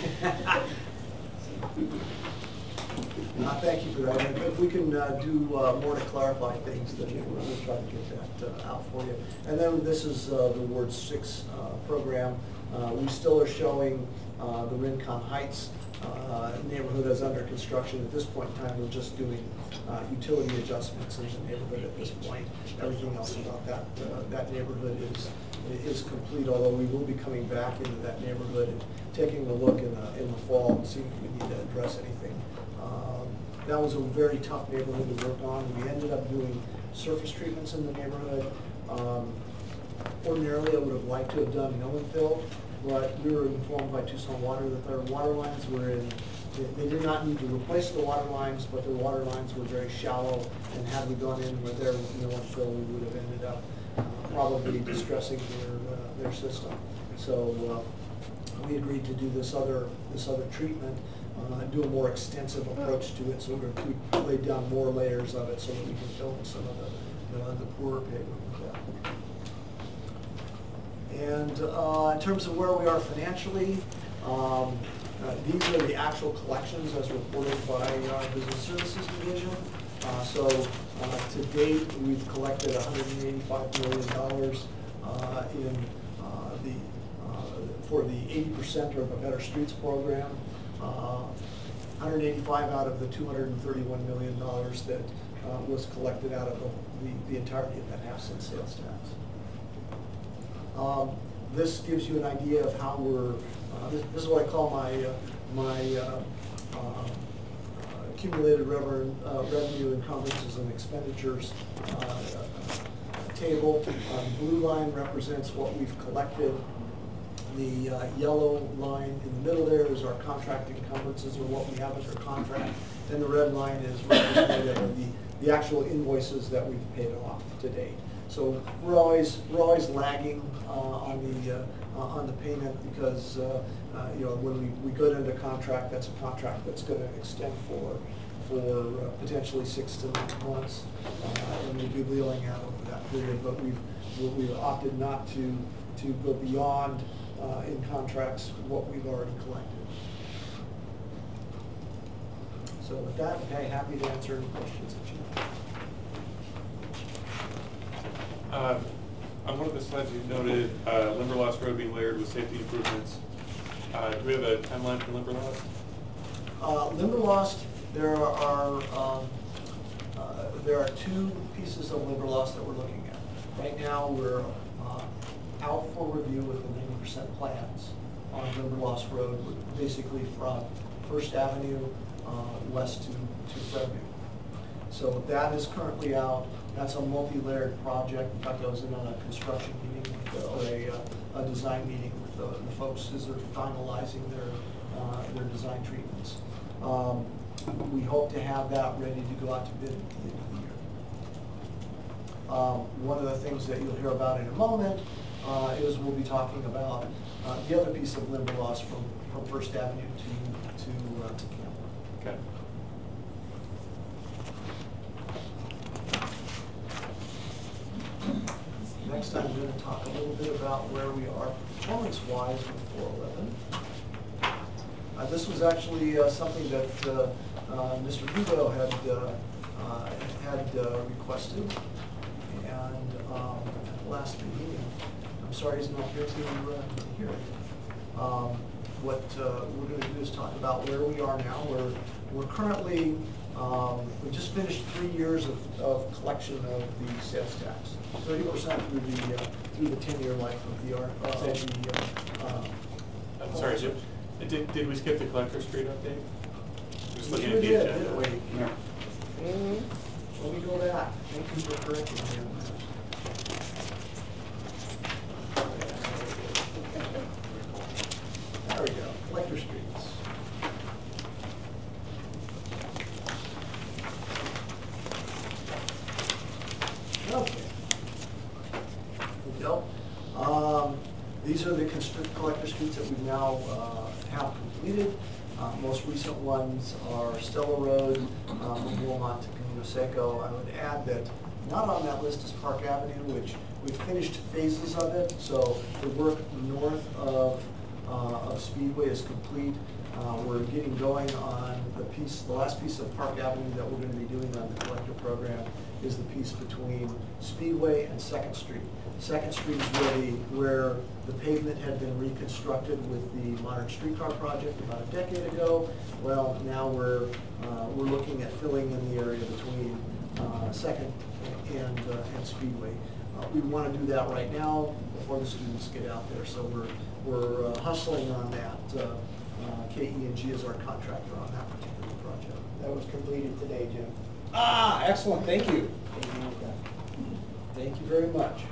Uh, Thank you for that. And if we can uh, do uh, more to clarify things, then we'll we'll try to get that uh, out for you. And then this is uh, the Ward six uh, program. Uh, We still are showing uh, the Rincon Heights uh, neighborhood as under construction. At this point in time, we're just doing uh, utility adjustments in the neighborhood at this point. Everything else about that, uh, that neighborhood is, is complete, although we will be coming back into that neighborhood and taking a look in the, in the fall and seeing if we need to address anything. Um, That was a very tough neighborhood to work on. We ended up doing surface treatments in the neighborhood. Um, Ordinarily, I would have liked to have done mill and fill, but we were informed by Tucson Water that their water lines were in, they- they did not need to replace the water lines, but their water lines were very shallow, and had we gone in with their mill and fill, we would have ended up uh, probably distressing their, uh, their system. So uh, we agreed to do this other, this other treatment, uh, do a more extensive approach to it, so we're going to lay down more layers of it so that we can fill in some of the, the- the poorer pavement with that. And uh, in terms of where we are financially, um, uh, these are the actual collections as reported by our Business Services Division. Uh, So uh, to date, we've collected one hundred eighty-five million dollars uh, in uh, the, uh, for the eighty percent or the Better Streets program. Uh, one hundred eighty-five out of the two hundred thirty-one million dollars that uh, was collected out of the, the, the entirety of that half cent sales tax. Um, This gives you an idea of how we're, uh, this, this is what I call my, uh, my uh, uh, accumulated revenue, uh, revenue encumbrances and expenditures uh, table. Uh, the blue line represents what we've collected. The uh, yellow line in the middle there is our contract encumbrances, or what we have under contract. Then the red line is representative of the, the actual invoices that we've paid off to date. So we're always we're always lagging uh, on the uh, uh, on the payment because, uh, uh, you know, when we, we go into contract, that's a contract that's going to extend for, for uh, potentially six to nine months. Uh, and we'll be wheeling out over that period, but we've, we've opted not to, to go beyond uh, in contracts what we've already collected. So with that, okay, happy to answer any questions that you have. Uh, On one of the slides, you noted uh, Limberlost Road being layered with safety improvements. Uh, Do we have a timeline for Limberlost? Uh, Limberlost, there are um, uh, there are two pieces of Limberlost that we're looking at. Right now, we're uh, out for review with the ninety percent plans on Limberlost Road, basically from First Avenue uh, west to, to Fairview. So that is currently out. That's a multi-layered project. In fact, I was in on a construction meeting with, or a, uh, a design meeting with the, the folks as they're finalizing their uh, their design treatments. Um, we hope to have that ready to go out to bid at the end of the year. Um, one of the things that you'll hear about in a moment uh, is we'll be talking about uh, the other piece of Limberlost from from First Avenue to to uh, to Campbell. Okay. Next, I'm going to talk a little bit about where we are performance-wise with four eleven. Uh, this was actually uh, something that uh, uh, Mister Hugo had uh, uh, had uh, requested, and um, at the last meeting, I'm sorry he's not here to, uh, to hear it. Um, what uh, we're going to do is talk about where we are now. We're we're currently um, we just finished three years of, of collection of the sales tax. thirty percent through the uh, through the ten-year life of the art. Uh, of the, uh, uh, I'm sorry, Jim. Did, did we skip the Collector Street update? Just we looking sure at the did, agenda. didn't we? Yeah. Mm-hmm. Let me go back. Thank you for correcting me on that. There we go. Collector Streets. Okay. There we go. Um, these are the constrict collector streets that we now uh, have completed. Uh, most recent ones are Stella Road, uh, from Wilmot to Camino Seco. I would add that not on that list is Park Avenue, which we've finished phases of it. So the work north of uh, of Speedway is complete. Uh, we're getting going on the piece, the last piece of Park Avenue that we're going to be doing on the collector program is the piece between Speedway and Second Street. Second Street is really where the pavement had been reconstructed with the modern streetcar project about a decade ago. Well, now we're uh, we're looking at filling in the area between uh, Second and uh, and Speedway. Uh, we want to do that right now before the students get out there. So we're we're uh, hustling on that. Uh, uh, K E and G is our contractor on that particular project. That was completed today, Jim. Ah, excellent. Thank you. Thank you very much.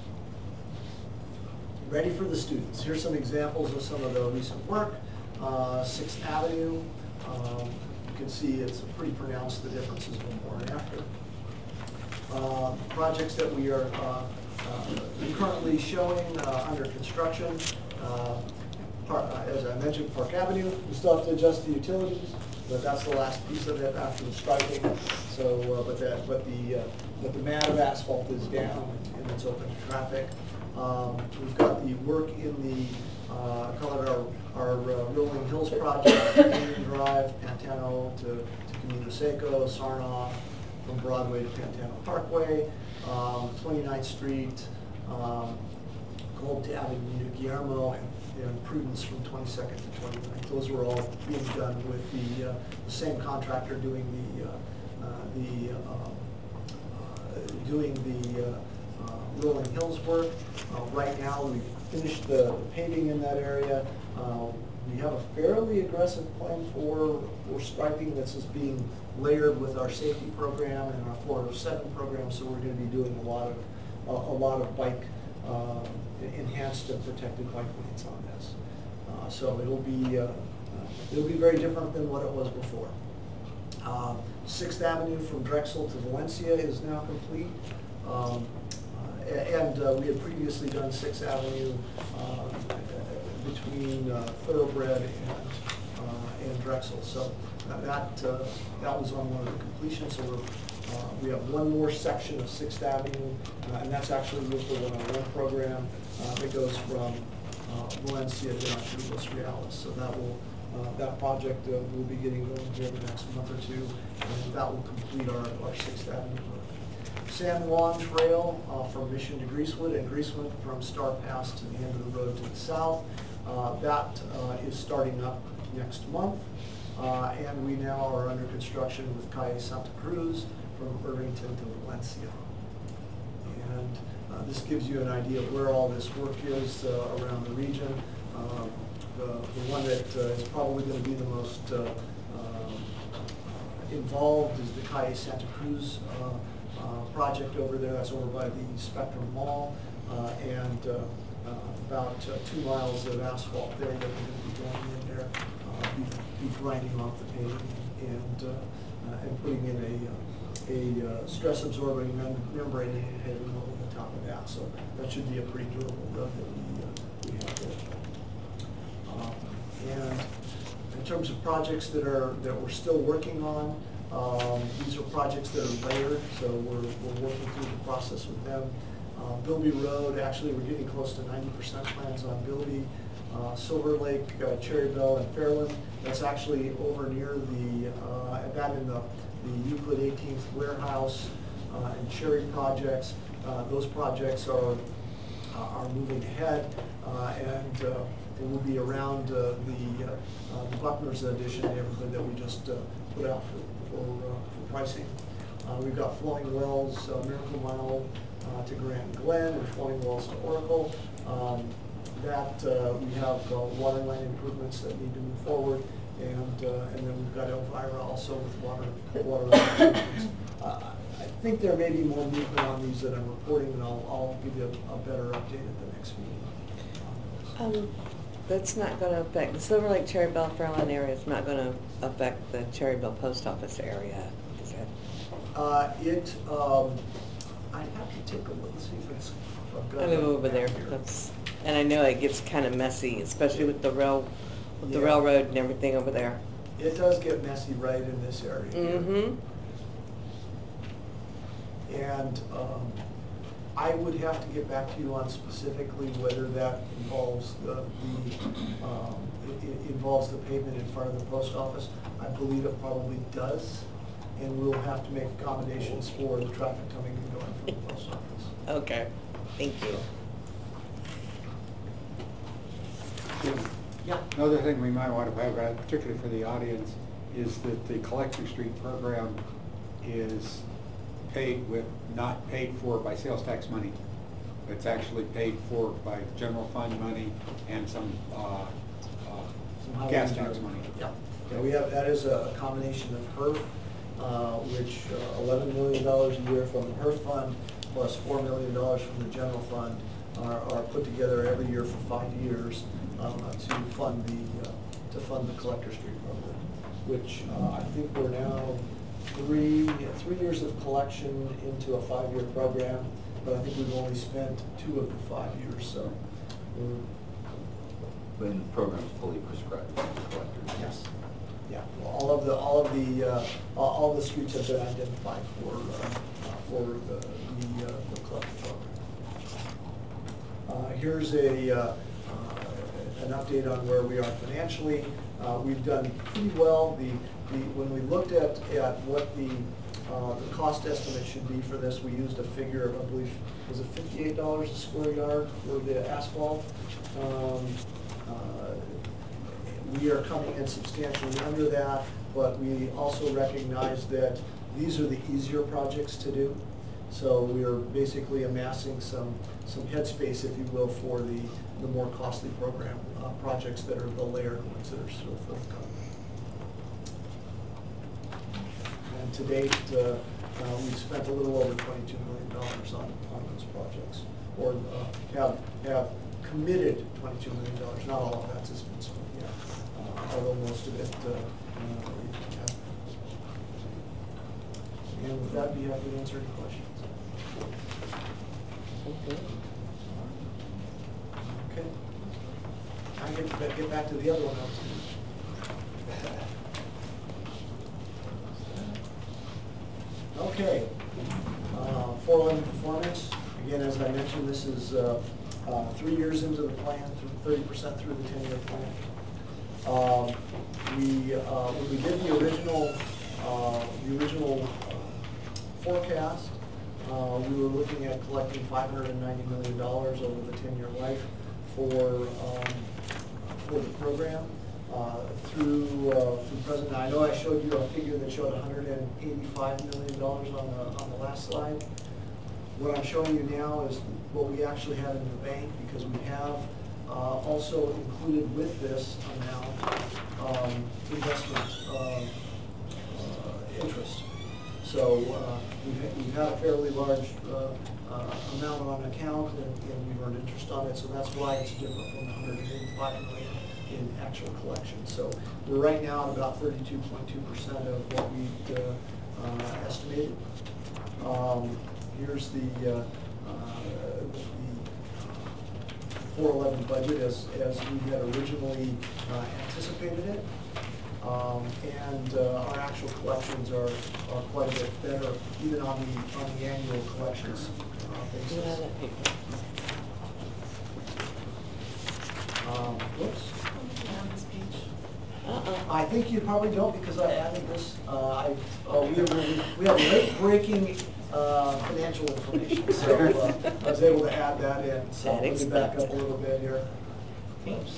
Ready for the students. Here's some examples of some of the recent work. Uh, Sixth Avenue. Um, you can see it's pretty pronounced the differences before and after. Uh, projects that we are uh, uh, currently showing uh, under construction. Uh, Park, uh, as I mentioned, Park Avenue. We still have to adjust the utilities, but that's the last piece of it after the striping. So, uh, but that, but the, uh, but the mat of asphalt is down and it's open to traffic. Um, we've got the work in the, uh, call it our, our uh, Rolling Hills project, Union Drive, Pantano to, to Camino Seco, Sarnoff, from Broadway to Pantano Parkway, um, twenty-ninth Street, um, Gold Avenue to Guillermo, and, and Prudence from twenty-second to twenty-ninth. Those were all being done with the, uh, the same contractor doing the, uh, uh, the, um, uh, doing the uh, uh, Rolling Hills work. Uh, right now, we've finished the paving in that area. Uh, we have a fairly aggressive plan for, for striping that's just being layered with our safety program and our four oh seven program, so we're going to be doing a lot of a, a lot of bike um, enhanced and protected bike lanes on this. Uh, so it'll be uh, uh, it'll be very different than what it was before. Uh, Sixth Avenue from Drexel to Valencia is now complete. Um, uh, a- and uh, we had previously done Sixth Avenue um, between uh, Thoroughbred and, uh, and Drexel. So uh, that, uh, that was on one of the completions. So we're, uh, we have one more section of Sixth Avenue, uh, and that's actually with the one-on-one program uh, that goes from uh, Valencia down to Los Reales. So that will, uh, that project uh, will be getting going here in the next month or two, and that will complete our, our Sixth Avenue road. San Juan Trail uh, from Mission to Greasewood, and Greasewood from Star Pass to the end of the road to the south. Uh, that uh, is starting up next month, uh, and we now are under construction with Calle Santa Cruz from Irvington to Valencia. And uh, this gives you an idea of where all this work is uh, around the region. Um, the, the one that uh, is probably going to be the most uh, um, involved is the Calle Santa Cruz uh, uh, project over there. That's over by the Spectrum Mall, uh, and uh, uh, about uh, two miles of asphalt there that we're going to be going in there, uh, be, be grinding off the paving and, uh, uh, and putting in a uh, a uh, stress-absorbing mem membrane heading over the top of that. So that should be a pretty durable road that we, uh, we have there. Um, and in terms of projects that are that we're still working on, um, these are projects that are layered, so we're, we're working through the process with them. Uh, Bilby Road, actually we're getting close to ninety percent plans on Bilby. Uh, Silver Lake, uh, Cherry Bell, and Fairland, that's actually over near the, uh, that in the the Euclid eighteenth warehouse uh, and Cherry projects. Uh, those projects are uh, are moving ahead, uh, and uh, it will be around uh, the, uh, uh, the Buckner's addition neighborhood that we just uh, put out for, for, uh, for pricing. Uh, we've got Flowing Wells, uh, Miracle Mile uh, to Grand Glen, and Flowing Wells to Oracle. Um, that uh, we have uh, water line improvements that need to move forward. And, uh, and then we've got Elvira also with water, water improvements. Uh, I think there may be more movement on these that I'm reporting, and I'll, I'll give you a, a better update at the next meeting. Um, that's not going to affect, the Silver Lake, Cherry Bell, Fairland area is not going to affect the Cherry Bell Post Office area, is it? Uh, it, um, I'd have to take a look and see if it's, if I've got I live it over there, here. that's, and I know it gets kind of messy, especially with the rail, with the Yeah. railroad and everything over there. It does get messy right in this area here. Mm-hmm. And um, I would have to get back to you on specifically whether that involves the, the um, it, it involves the pavement in front of the post office. I believe it probably does, and we'll have to make accommodations for the traffic coming and going from the post office. Okay, thank you. Yeah. Another thing we might want to have, uh, particularly for the audience, is that the Collector Street program is paid with, not paid for by sales tax money. It's actually paid for by general fund money and some, uh, Some uh, gas highway tax money. money. Yeah. Yeah, we have, that is a combination of H E R F, uh, which uh, eleven million dollars a year from the H E R F fund plus four million dollars from the general fund are, are put together every year for five years um, to fund the, uh, to fund the Collector Street program, which uh, I think we're now three, three years of collection into a five-year program, but I think we've only spent two of the five years, so we're. When the program's fully prescribed to the collectors. Yes. Yeah, well, all of the, all of the, uh, all all the streets have been identified for, uh, for the, the, uh, the collector program. Uh, here's a, uh, uh, an update on where we are financially. Uh, we've done pretty well. The, the, when we looked at, at what the, uh, the cost estimate should be for this, we used a figure of, I believe, was it fifty-eight dollars a square yard for the asphalt? Um, uh, We are coming in substantially under that, but we also recognize that these are the easier projects to do. So we are basically amassing some, some headspace, if you will, for the, the more costly program uh, projects that are the layered ones that are still forthcoming. And to date, uh, uh, we've spent a little over twenty-two million dollars on, on those projects, or uh, have, have committed twenty-two million dollars. Not all of that has been spent yet, uh, although most of it uh, uh, we have. And with that, be happy to answer any questions. Okay. I get to get back to the other one. Okay. Uh, four eleven performance. Again, as I mentioned, this is uh, uh, three years into the plan, thirty percent through the ten-year plan. Um, we, uh, when we did the original, uh, the original uh, forecast, uh, we were looking at collecting five hundred ninety million dollars over the ten-year life for um, for the program. Uh, through uh, through present, I know I showed you a figure that showed one hundred eighty-five million dollars on the on the last slide. What I'm showing you now is what we actually have in the bank, because we have uh, also included with this amount um, investment uh, uh, interest. So uh, we've, we've had a fairly large uh, uh, amount on account, and, and we've earned interest on it, so that's why it's different from the one hundred eighty-five million in actual collections. So we're right now at about thirty-two point two percent of what we uh, uh, estimated. Um, here's the, uh, uh, the four eleven budget as, as we had originally uh, anticipated it. Um, and uh, our actual collections are, are quite a bit better, even on the on the annual collections uh, basis. Um, whoops. Uh-oh. I think you probably don't, because I added this. Uh, I, uh, we have we have late-breaking uh, financial information, so uh, I was able to add that in. So let me back up a little bit here. Oops.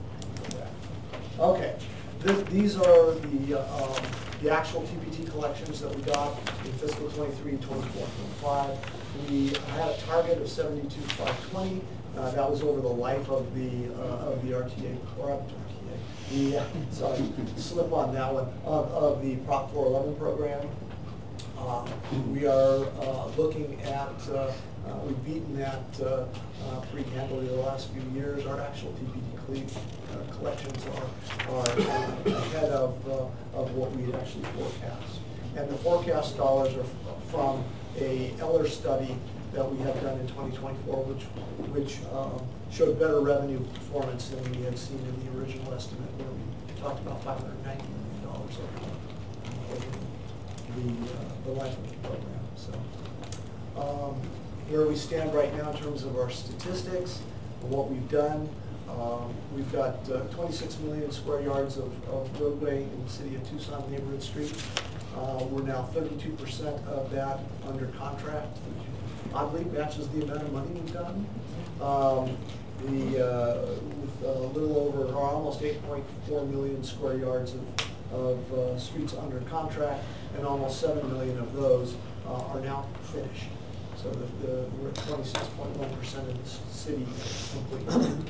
Okay. This, these are the uh, um, the actual T P T collections that we got in fiscal twenty-three, twenty-four, twenty-five. We had a target of seventy-two five twenty. Uh, that was over the life of the uh, of the R T A or R T A. The uh, sorry, slip on that one of, of the Prop four eleven program. Uh, we are uh, looking at. Uh, Uh, we've beaten that uh, uh, pretty handily the last few years. Our actual T P T uh, collections are, are uh, ahead of, uh, of what we had actually forecast. And the forecast dollars are from a Eller study that we have done in twenty twenty-four, which, which um, showed better revenue performance than we had seen in the original estimate, where we talked about five hundred ninety million dollars over, over the, uh, the life of the program. So. Um, Where we stand right now in terms of our statistics and what we've done, um, we've got uh, twenty-six million square yards of, of roadway in the city of Tucson neighborhood street. Uh, we're now thirty-two percent of that under contract, which oddly matches the amount of money we've gotten. Um, the, uh, with a little over, or almost eight point four million square yards of, of uh, streets under contract, and almost seven million of those uh, are now finished. So the, the, we're at twenty-six point one percent of the city complete.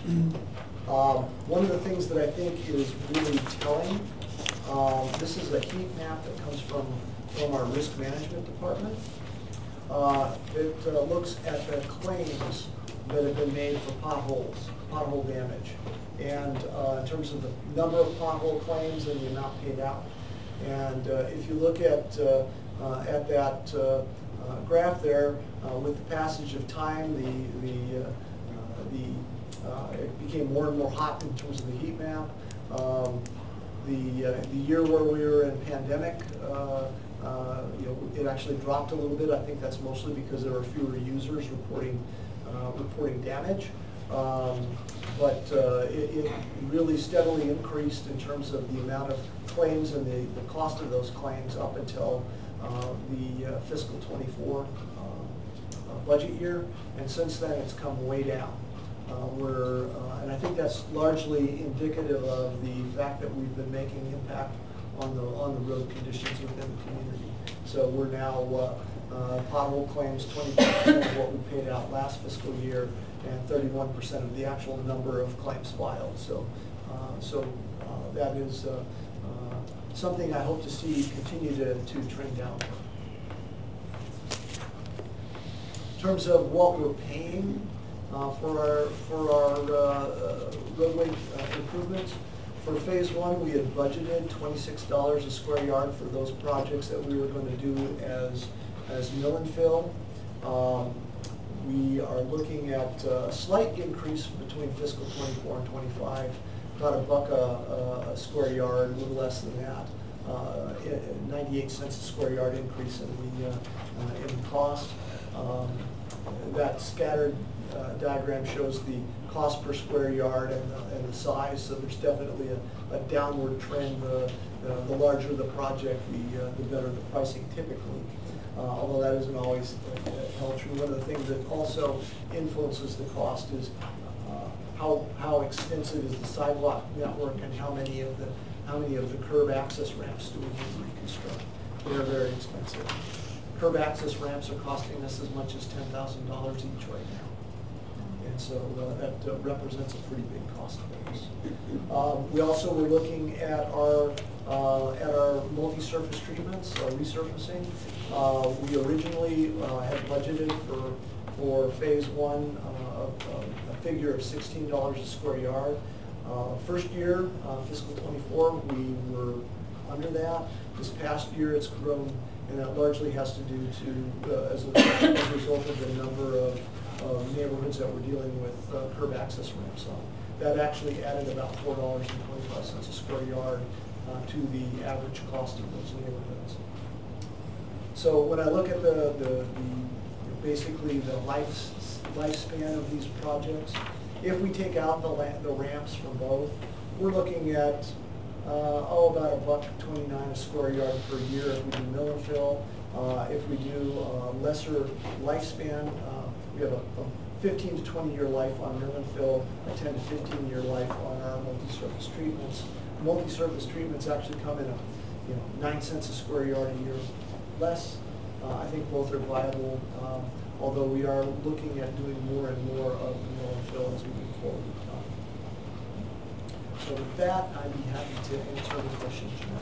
um, one of the things that I think is really telling, um, this is a heat map that comes from, from our risk management department. Uh, it uh, looks at the claims that have been made for potholes, pothole damage, and uh, in terms of the number of pothole claims and the amount paid out. And uh, if you look at, uh, uh, at that uh, Uh, graph there, uh, with the passage of time, the the uh, uh, the uh, it became more and more hot in terms of the heat map. Um, the uh, the year where we were in pandemic, uh, uh, you know, it actually dropped a little bit. I think that's mostly because there were fewer users reporting uh, reporting damage. Um, but uh, it, it really steadily increased in terms of the amount of claims and the, the cost of those claims up until Uh, the uh, fiscal twenty-four uh, uh, budget year, and since then it's come way down. Uh, we're, uh, and I think that's largely indicative of the fact that we've been making impact on the on the road conditions within the community. So we're now uh, uh, pothole claims twenty percent of what we paid out last fiscal year, and thirty-one percent of the actual number of claims filed. So, uh, so uh, that is. Uh, something I hope to see continue to, to trend down. In terms of what we're paying uh, for our, for our uh, roadway uh, improvements, for phase one we had budgeted twenty-six dollars a square yard for those projects that we were going to do as, as mill and fill. Um, we are looking at a slight increase between fiscal twenty-four and twenty-five, about a buck a, a square yard, a little less than that. Uh, ninety-eight cents a square yard increase in the, uh, uh, in the cost. Um, that scattered uh, diagram shows the cost per square yard and the, and the size, so there's definitely a, a downward trend. Uh, uh, the larger the project, the, uh, the better the pricing typically. Uh, although that isn't always uh, held true. One of the things that also influences the cost is uh, how how extensive is the sidewalk network and how many of the how many of the curb access ramps do we need to reconstruct. They're very expensive. Curb access ramps are costing us as much as ten thousand dollars each right now, and so uh, that uh, represents a pretty big cost for us. Um, we also were looking at our uh, at our multi-surface treatments, our resurfacing. Uh, we originally uh, had budgeted for for phase one uh, a, a figure of sixteen dollars a square yard. Uh, first year, uh, fiscal twenty-four, we were under that. This past year, it's grown, and that largely has to do to uh, as, a, as a result of the number of uh, neighborhoods that we're dealing with uh, curb access ramps on. That actually added about four dollars and twenty-five cents a square yard uh, to the average cost of those neighborhoods. So when I look at the, the, the basically the life, lifespan of these projects, if we take out the, la the ramps for both, we're looking at uh, oh about a buck twenty-nine a square yard per year if we do mill and fill. Uh, if we do uh, lesser lifespan, uh, we have a, a fifteen to twenty year life on mill and fill, a ten to fifteen year life on our multi-surface treatments. Multi-surface treatments actually come in a you know nine cents a square yard a year less. Uh, I think both are viable, um, although we are looking at doing more and more of the mill and fill as we move forward. Um, so with that, I'd be happy to answer any questions you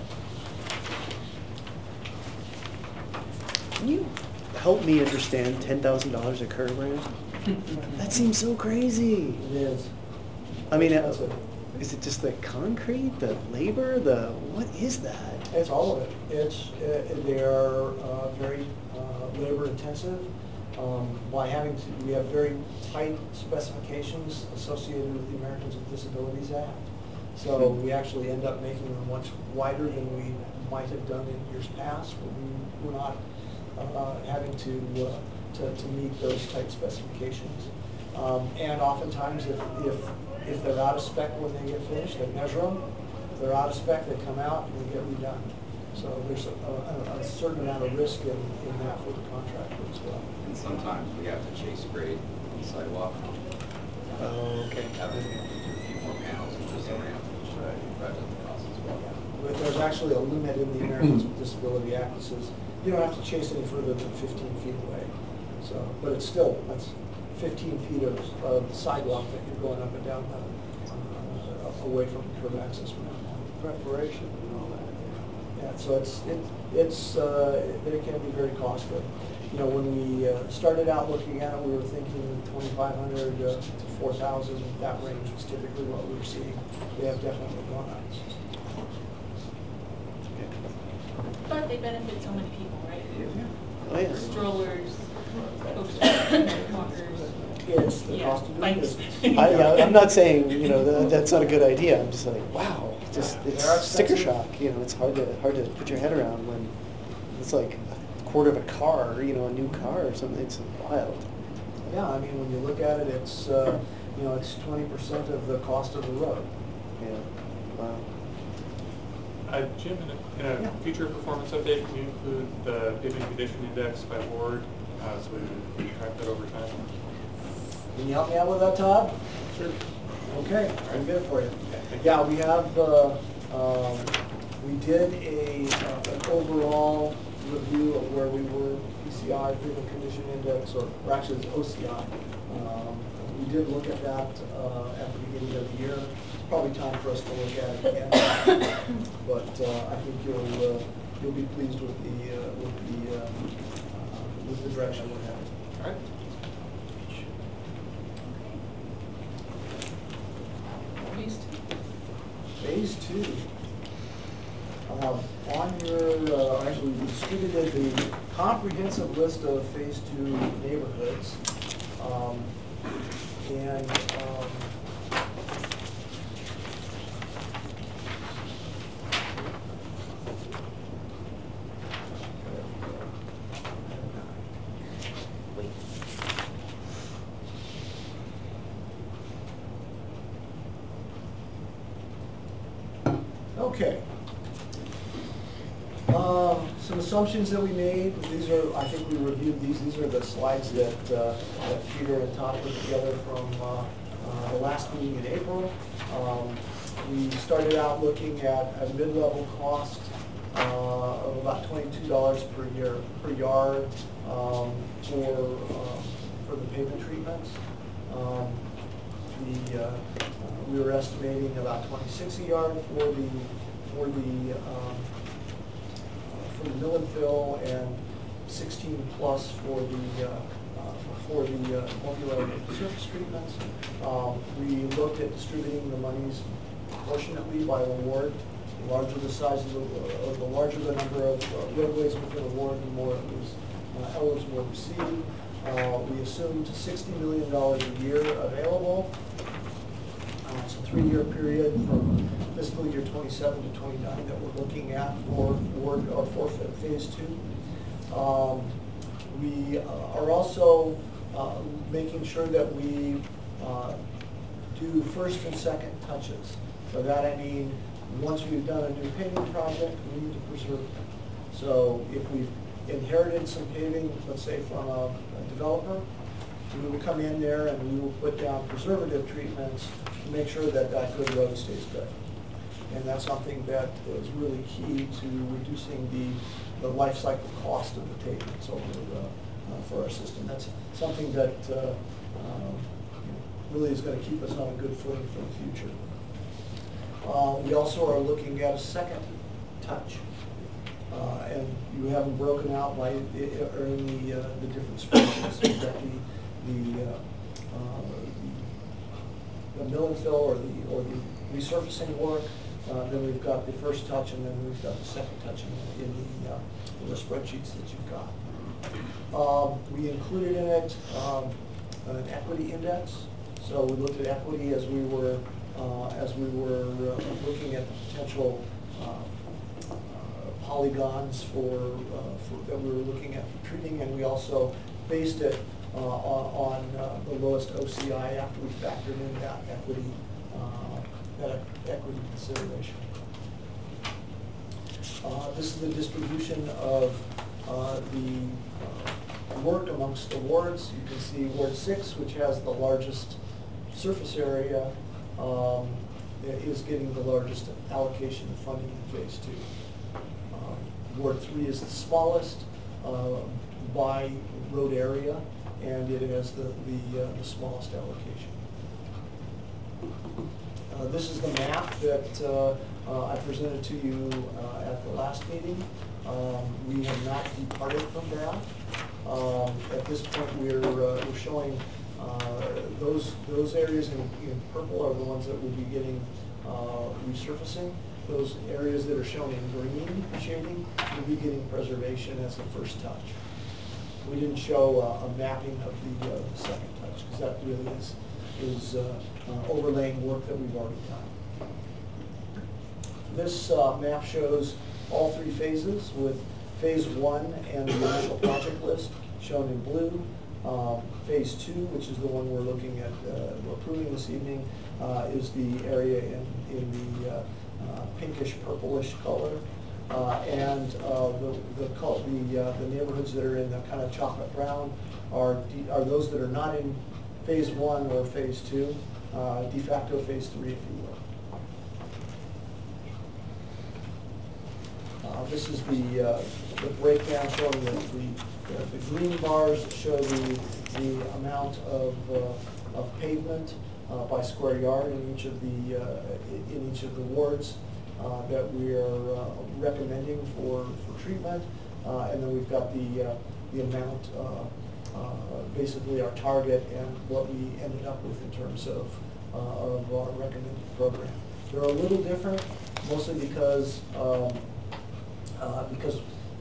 have. Can you help me understand ten thousand dollars a curb ramp? That seems so crazy. It is. I mean, uh, is it just the concrete, the labor, the, what is that? It's all of it. It's, uh, they are uh, very uh, labor intensive. Um, by having to, we have very tight specifications associated with the Americans with Disabilities Act. So we actually end up making them much wider than we might have done in years past. We, we're not uh, having to, uh, to to meet those tight specifications. Um, and oftentimes, if if if they're out of spec when they get finished, they measure them. If they're out of spec, they come out and they get redone. So there's a, a, a certain amount of risk in, in that for the contractor as well. And sometimes we have to chase grade on the sidewalk. Oh, okay. Have to do a few more panels and just a ramp, which drives up the cost as well. But there's actually a limit in the Americans with Disability Act that says you don't have to chase any further than fifteen feet away. So, but it's still, that's fifteen feet of, of sidewalk that you're going up and down the, uh, away from the curb access ramp. Preparation and all that. Yeah, so it's, it, it's, uh, it, it can be very costly. You know, when we uh, started out looking at it, we were thinking twenty-five hundred uh, to four thousand. That range was typically what we were seeing. They have definitely gone up. But they benefit so many people, right? Oh, yeah. Strollers, folks, walkers. It's the Yeah, cost of doing bikes. business. I, yeah, I'm not saying, you know, that, that's not a good idea. I'm just like, wow, just, Yeah, it's they're sticker expensive. shock. You know, it's hard to, hard to put your head around when it's like a quarter of a car, you know, a new car or something. It's wild. Yeah, I mean, when you look at it, it's, uh, you know, it's twenty percent of the cost of the road. Yeah, wow. Uh, Jim, in a, in a Yeah. future performance update, can you include the pavement condition index by ward, uh, so we can track that over time? Can you help me out with that, Todd? Sure. Okay, I'm good for you. Yeah, we have, uh, um, we did a, uh, an overall review of where we were, P C I, pavement condition index, or, or actually it's O C I. Um, we did look at that uh, at the beginning of the year. It's probably time for us to look at it again. But uh, I think you'll uh, you'll be pleased with the uh, with the uh, uh, with the direction we're headed. All right. Phase two. Phase two. Um, on your, uh, actually, we distributed the comprehensive list of phase two neighborhoods. Um, And um, okay. Um, Some assumptions that we made, these are, I think we reviewed these, these are the slides that, uh, that Peter and Todd put together from uh, uh, the last meeting in April. Um, We started out looking at a mid-level cost uh, of about twenty-two dollars per year, per yard um, for, um, for the pavement treatments. Um, The, uh, we were estimating about twenty-six a yard for the, for the um, for the mill and fill, and sixteen plus for the, uh, uh, for the uh, multi-layered surface treatments. Um, We looked at distributing the monies proportionately by award. The larger the size of the, uh, the larger the number of uh, roadways within a ward, the more it was uh, eligible to receive. Uh, We assumed sixty million dollars a year available. Uh, It's a three-year period from fiscal year twenty-seven to twenty-nine that we're looking at for ward, or for phase two. Um, We uh, are also uh, making sure that we uh, do first and second touches. By that I mean, once we've done a new paving project, we need to preserve them. So if we've inherited some paving, let's say from a, a developer, we will come in there and we will put down preservative treatments to make sure that that good road stays good. And that's something that is really key to reducing the, the life cycle cost of the pavements over the, uh, for our system. That's something that uh, um, really is going to keep us on a good footing for the future. Uh, we also are looking at a second touch. Uh, and you have them broken out by, or in the, uh, the different spreadsheets. So you've got the, the, uh, uh, the, the mill and fill, or the, or the resurfacing work. Uh, then we've got the first touch, and then we've got the second touch in, in, the, uh, in the spreadsheets that you've got. Um, we included in it um, an equity index. So we looked at equity as we were, uh, as we were uh, looking at the potential uh, polygons for, uh, for, that we were looking at for treating, and we also based it uh, on, on uh, the lowest O C I after we factored in that equity, uh, that equity consideration. Uh, this is the distribution of uh, the uh, work amongst the wards. You can see Ward six, which has the largest surface area, um, is getting the largest allocation of funding in phase two. Ward three is the smallest uh, by road area, and it has the, the, uh, the smallest allocation. Uh, this is the map that uh, uh, I presented to you uh, at the last meeting. Um, we have not departed from that. Um, at this point, we're, uh, we're showing uh, those, those areas in, in purple are the ones that will be getting uh, resurfacing. Those areas that are shown in green shading will be getting preservation as a first touch. We didn't show uh, a mapping of the, uh, the second touch, because that really is, is uh, uh, overlaying work that we've already done. This uh, map shows all three phases, with phase one and the initial project list shown in blue. Um, phase two, which is the one we're looking at uh, we're approving this evening, uh, is the area in, in the uh, uh, pinkish purplish color. Uh, and uh, the the, the, uh, the neighborhoods that are in the kind of chocolate brown are, de are those that are not in phase one or phase two, uh, de facto phase three, if you will. Uh, this is the, uh, the breakdown showing the, the, the, the green bars show the, the amount of, uh, of pavement uh, by square yard in each of the, uh, in each of the wards uh, that we are uh, recommending for, for treatment. Uh, and then we've got the, uh, the amount, uh, uh, basically our target and what we ended up with in terms of, uh, of our recommended program. They're a little different, mostly because um, Uh, because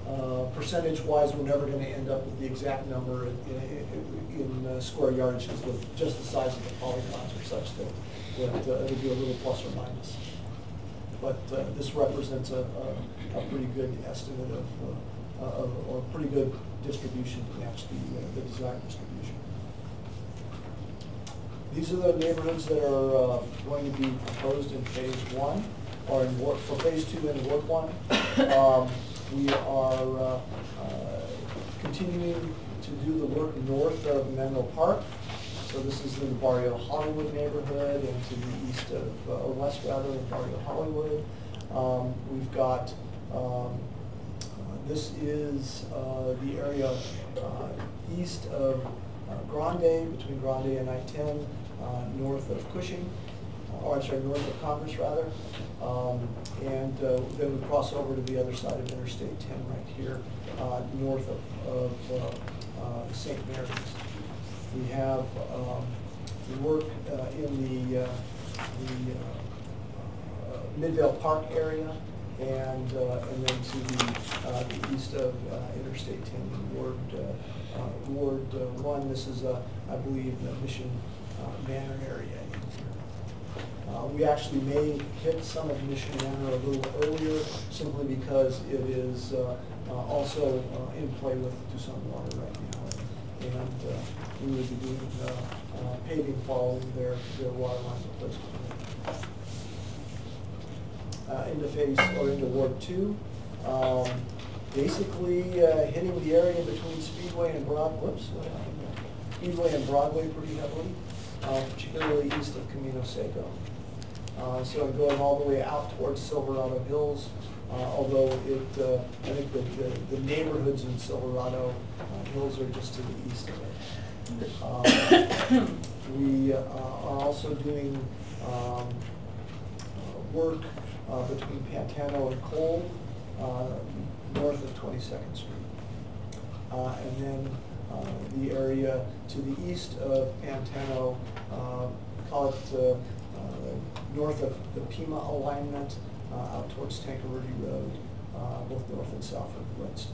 uh, percentage-wise, we're never going to end up with the exact number in, in, in uh, square yardage, because the, just the size of the polygons are such that, that uh, it'll be a little plus or minus. But uh, this represents a, a, a pretty good estimate of, uh, of, or a pretty good distribution to match the, uh, the design distribution. These are the neighborhoods that are uh, going to be proposed in phase one, or in work, for phase two in Ward one. Um, we are uh, uh, continuing to do the work north of Menlo Park. So this is in the Barrio Hollywood neighborhood, and to the east of, uh, or west rather, of Barrio Hollywood. Um, we've got, um, uh, this is uh, the area uh, east of uh, Grande, between Grande and I ten, uh, north of Cushing, uh, or I'm sorry, north of Congress rather. Um, and uh, then we cross over to the other side of Interstate ten right here, uh, north of, of uh, uh, Saint Mary's. We have um, we work uh, in the, uh, the uh, uh, Midvale Park area, and uh, and then to the, uh, the east of uh, Interstate ten, Ward uh, uh, Ward uh, one. This is, uh, I believe, the Mission uh, Manor area. Uh, we actually may hit some of Mission Manor a little earlier, simply because it is uh, uh, also uh, in play with Tucson Water right now, and uh, we would be doing uh, uh, paving following their, their water line replacement. Uh, into phase, or into Ward two, um, basically uh, hitting the area between Speedway and Broad, whoops, what happened there? Speedway and Broadway pretty heavily, uh, particularly east of Camino Seco. Uh, so going all the way out towards Silverado Hills, uh, although it, uh, I think that the, the neighborhoods in Silverado uh, Hills are just to the east of it. Uh, we uh, are also doing um, uh, work uh, between Pantano and Cole, uh, north of twenty-second Street. Uh, and then uh, the area to the east of Pantano, uh, call it uh, uh, north of the Pima alignment, uh, out towards Tankerverde Road, uh, both north and south of Redstone.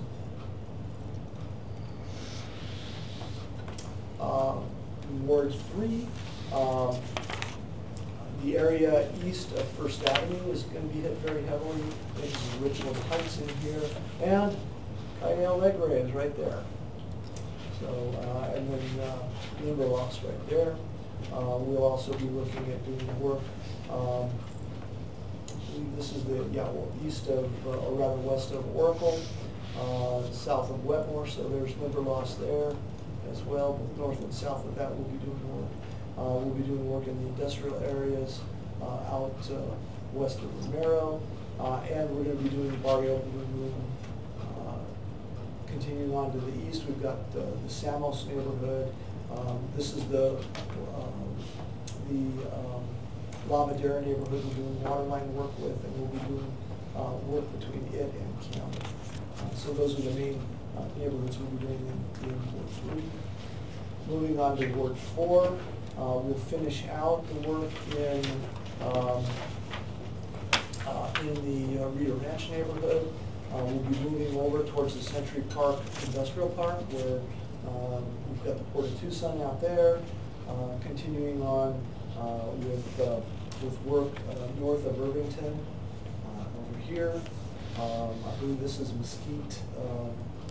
Uh, Ward three, um, the area east of First Avenue is going to be hit very heavily. There's Richmond Heights in here, and Calle Alegre is right there. So, uh, and then uh, Limberlost right there. Uh, we'll also be looking at doing work. Um, I believe this is the, yeah, well, east of, uh, or rather west of Oracle, uh, south of Wetmore, so there's Limberlost there as well. Both north and south of that we'll be doing work. Uh, we'll be doing work in the industrial areas uh, out uh, west of Romero, uh, and we're going to be doing Barrio Blue Moon. Uh, continuing on to the east, we've got uh, the Samos neighborhood. Um, this is the um, the um, La Madera neighborhood we're doing waterline work with, and we'll be doing uh, work between it and County. Uh, so those are the main uh, neighborhoods we'll be doing in, in Ward three. Moving on to Ward four, uh, we'll finish out the work in um, uh, in the uh, Rio Ranch neighborhood. Uh, we'll be moving over towards the Century Park Industrial Park, where um, we've got the Port of Tucson out there. Uh, continuing on uh, with uh, with work uh, north of Irvington uh, over here. Um, I believe this is Mesquite. Um,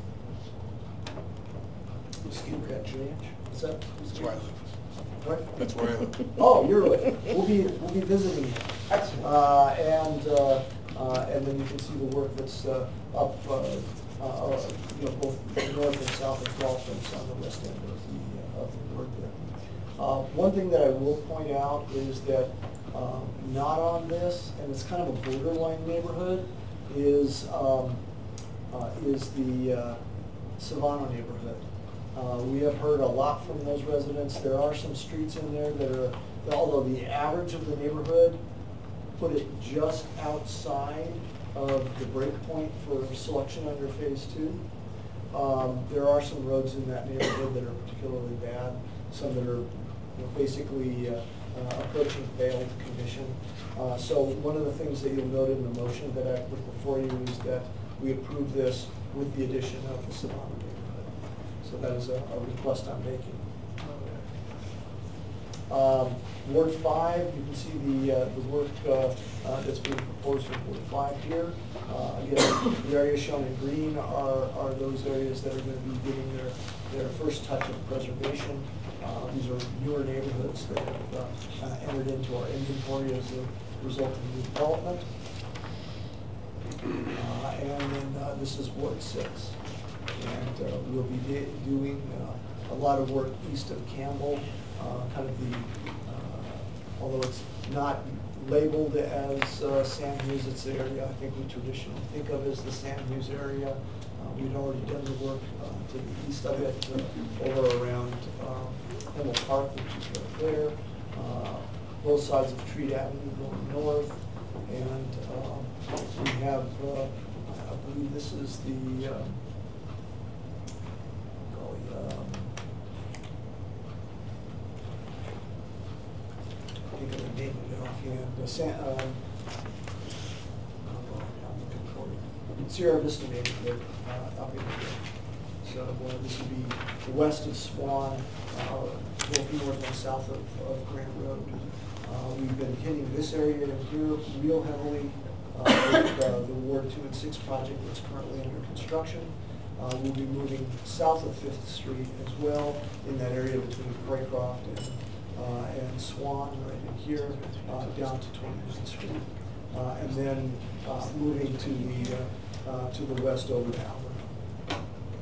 Mesquite Ranch. Is that? That's where I live. What? That's where I live. Oh, you're right. We'll be we'll be visiting. Excellent. Uh, and uh, uh, and then you can see the work that's uh, up, uh, uh, you know, both north and south of Dolphins on the west end of the uh, of the ward there. Uh, one thing that I will point out is that um, not on this, and it's kind of a borderline neighborhood, is um, uh, is the uh, Savano neighborhood. Uh, we have heard a lot from those residents. There are some streets in there that are, although the average of the neighborhood put it just outside of the break point for selection under phase two. Um, there are some roads in that neighborhood that are particularly bad, some that are you know, basically uh, uh, approaching failed condition. Uh, so one of the things that you'll note in the motion that I put before you is that we approve this with the addition of the Savannah neighborhood. So that is a, a request I'm making. Um, Ward five, you can see the, uh, the work uh, uh, that's being proposed for Ward five here. Uh, again, the areas shown in green are, are those areas that are going to be getting their, their first touch of preservation. Uh, these are newer neighborhoods that have uh, uh, entered into our inventory as a result of new development. Uh, and then uh, this is Ward six. And uh, we'll be doing uh, a lot of work east of Campbell. Uh, kind of the, uh, although it's not labeled as uh, Sam Hughes, it's the area I think we traditionally think of as the Sam Hughes area. Uh, we'd already done the work uh, to the east of it, uh, over around um, Himmel Park, which is right there. Uh, both sides of Treat Avenue going north. And um, we have, uh, I believe this is the, um, golly, um, think of the name of it offhand. The San, um, oh, I'm looking for it. Sierra Vista neighborhood uh, up in here. So uh, this would be the west of Swan, uh, both north and south of, of Grant Road. Uh, we've been hitting this area here real heavily uh, with uh, the Ward two and six project that's currently under construction. Uh, we'll be moving south of Fifth Street as well in that area between Craycroft and Uh, and Swan right in here, uh, down to twenty-ninth Street, uh, and then uh, moving to the uh, uh, to the west over to Albert.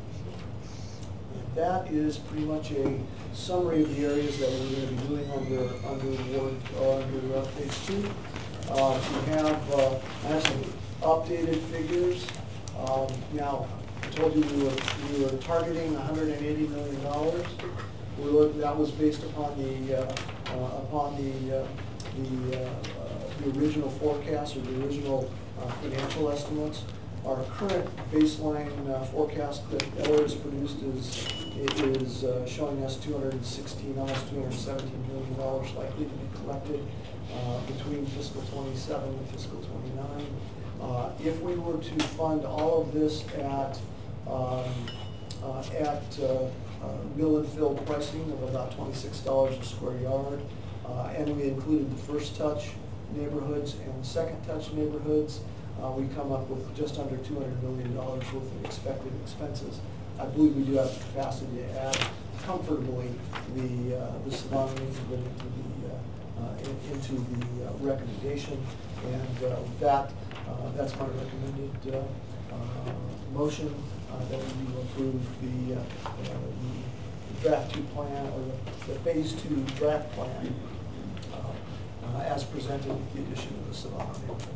And that is pretty much a summary of the areas that we're going to be doing under under Ward uh, under uh, phase two. Uh, we have uh, I have some updated figures. Um, now, I told you we were we were targeting one hundred eighty million dollars. We looked, that was based upon the uh, uh, upon the uh, the, uh, uh, the original forecast or the original uh, financial estimates. Our current baseline uh, forecast that Eller has produced is it is uh, showing us two hundred sixteen, almost two hundred seventeen million dollars likely to be collected uh, between fiscal twenty-seven and fiscal twenty-nine. Uh, if we were to fund all of this at um, uh, at uh, Uh, mill and fill pricing of about twenty-six dollars a square yard, uh, and we included the first touch neighborhoods and the second touch neighborhoods, uh, we come up with just under two hundred million dollars worth of expected expenses. I believe we do have the capacity to add comfortably the uh, the Savannah neighborhood into the uh, uh, in, into the uh, recommendation, and uh, with that, uh, that's my recommended uh, uh, motion. Uh, that you approve the, uh, uh, the draft two plan, or the, the phase two draft plan uh, uh, as presented with the addition of the Savannah neighborhood.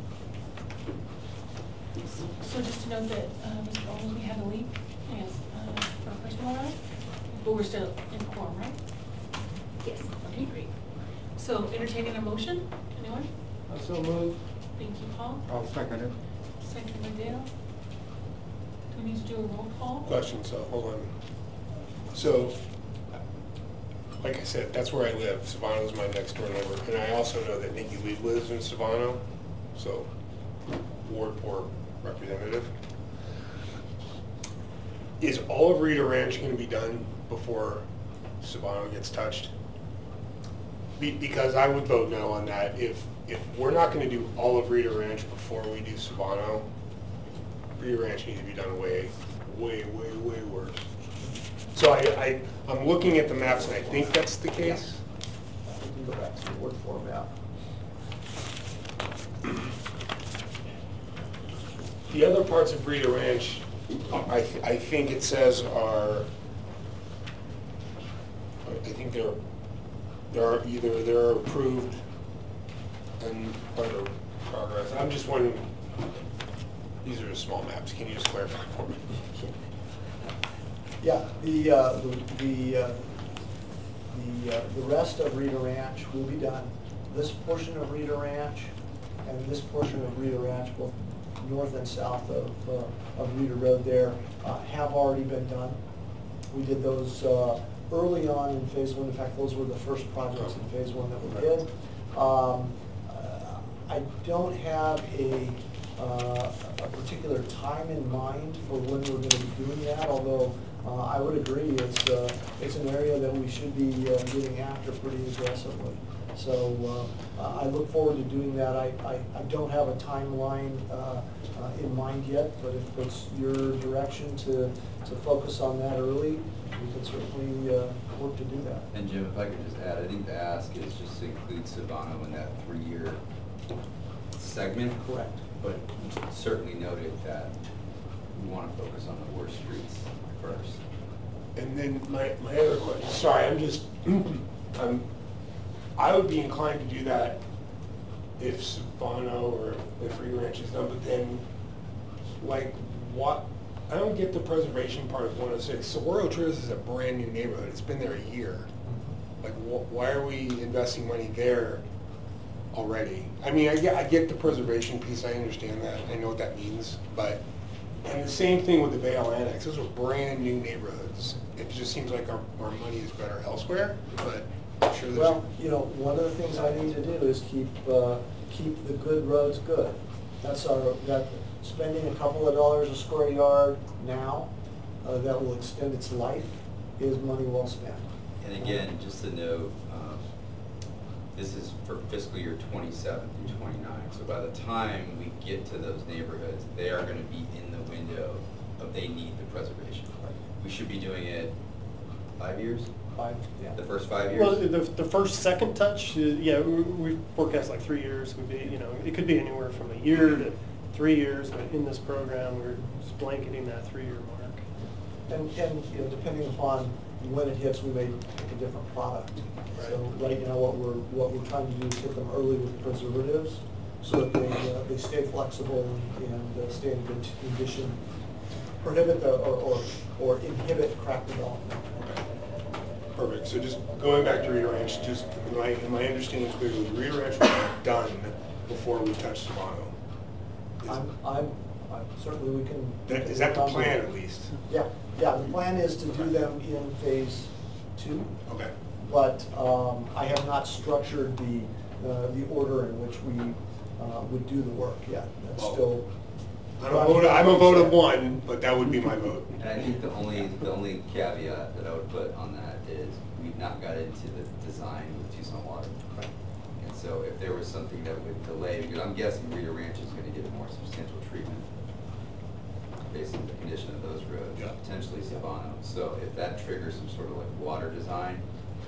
So just to note that, uh, Mister Owens, we had a leak, yes, uh, for a personal ride, but we're still in quorum, right? Yes. Okay, great. So entertaining a motion, anyone? I so move. Thank you, Paul. I'll second it. Second by Dale. Do we need to do a roll call? Question, so hold on. So, like I said, that's where I live. Savannah's my next door neighbor. And I also know that Nikki Lee lives in Savannah, so Ward four representative. Is all of Rita Ranch going to be done before Savannah gets touched? Be, because I would vote no on that. If, if we're not going to do all of Rita Ranch before we do Savannah, Rita Ranch needs to be done way, way, way, way worse. So I, I, I'm looking at the maps and I think that's the case. We can go back to the Ward four map. The other parts of Rita Ranch, I, th I think it says are, I think they're, they're either they're approved and under progress. I'm just wondering, these are small maps. Can you just clarify for me? Yeah, the uh, the the, uh, the, uh, the rest of Rita Ranch will be done. This portion of Rita Ranch and this portion of Rita Ranch, both north and south of uh, of Rita Road, there uh, have already been done. We did those uh, early on in phase one. In fact, those were the first projects in phase one that we did. Um, uh, I don't have a uh, a particular time in mind for when we're going to be doing that, although uh, I would agree it's, uh, it's an area that we should be uh, getting after pretty aggressively. So uh, I look forward to doing that. I, I, I don't have a timeline uh, uh, in mind yet, but if it's your direction to, to focus on that early, we can certainly uh, work to do that. And Jim, if I could just add, I think the ask is just to include Savano in that three-year segment. Correct. But certainly noted that we want to focus on the worst streets first. And then my, my other question, sorry, I'm just, I'm, I would be inclined to do that if Savano or if Free Ranch is done, but then, like, what, I don't get the preservation part of one oh six. Saguaro Trails is a brand new neighborhood. It's been there a year. Like, wh why are we investing money there already? I mean, I get, I get the preservation piece. I understand that. I know what that means. But, and the same thing with the Vale Annex. Those are brand new neighborhoods. It just seems like our, our money is better elsewhere, but I'm sure there's... Well, you know, one of the things I need to do is keep, uh, keep the good roads good. That's our, that, spending a couple of dollars a square yard now, uh, that will extend its life, is money well spent. And again, just to note, um, this is for fiscal year twenty-seven through twenty-nine. So by the time we get to those neighborhoods, they are going to be in the window of they need the preservation. We should be doing it five years? Five, yeah. The first five years? Well, the, the first, second touch, uh, yeah, we, we forecast like three years would be, you know, it could be anywhere from a year to three years, but in this program, we're just blanketing that three-year mark. And, and, you know, depending upon when it hits, we may pick a different product. Right. So right now, what we're, what we're trying to do is hit them early with preservatives, so that they, uh, they stay flexible and, and uh, stay in good condition, prohibit the, or, or, or inhibit crack development. Perfect. So just going back to Rita Ranch, just in my, in my understanding clearly, Rita Ranch was done before we touched Savano. I'm, I'm, I'm, certainly we can. That, is that the plan at least? Yeah, yeah, the plan is to do them in phase two. Okay. But um, I have not structured the, uh, the order in which we uh, would do the work yet. That's Well, still. I'm a vote, I'm a vote of one, but that would be my vote. And I think the only, the only caveat that I would put on that is we've not got into the design with Tucson Water. Right. And so if there was something that would delay, because I'm guessing Rita Ranch is going to get more substantial treatment based on the condition of those roads, Yeah. potentially Savano. So if that triggers some sort of like water design,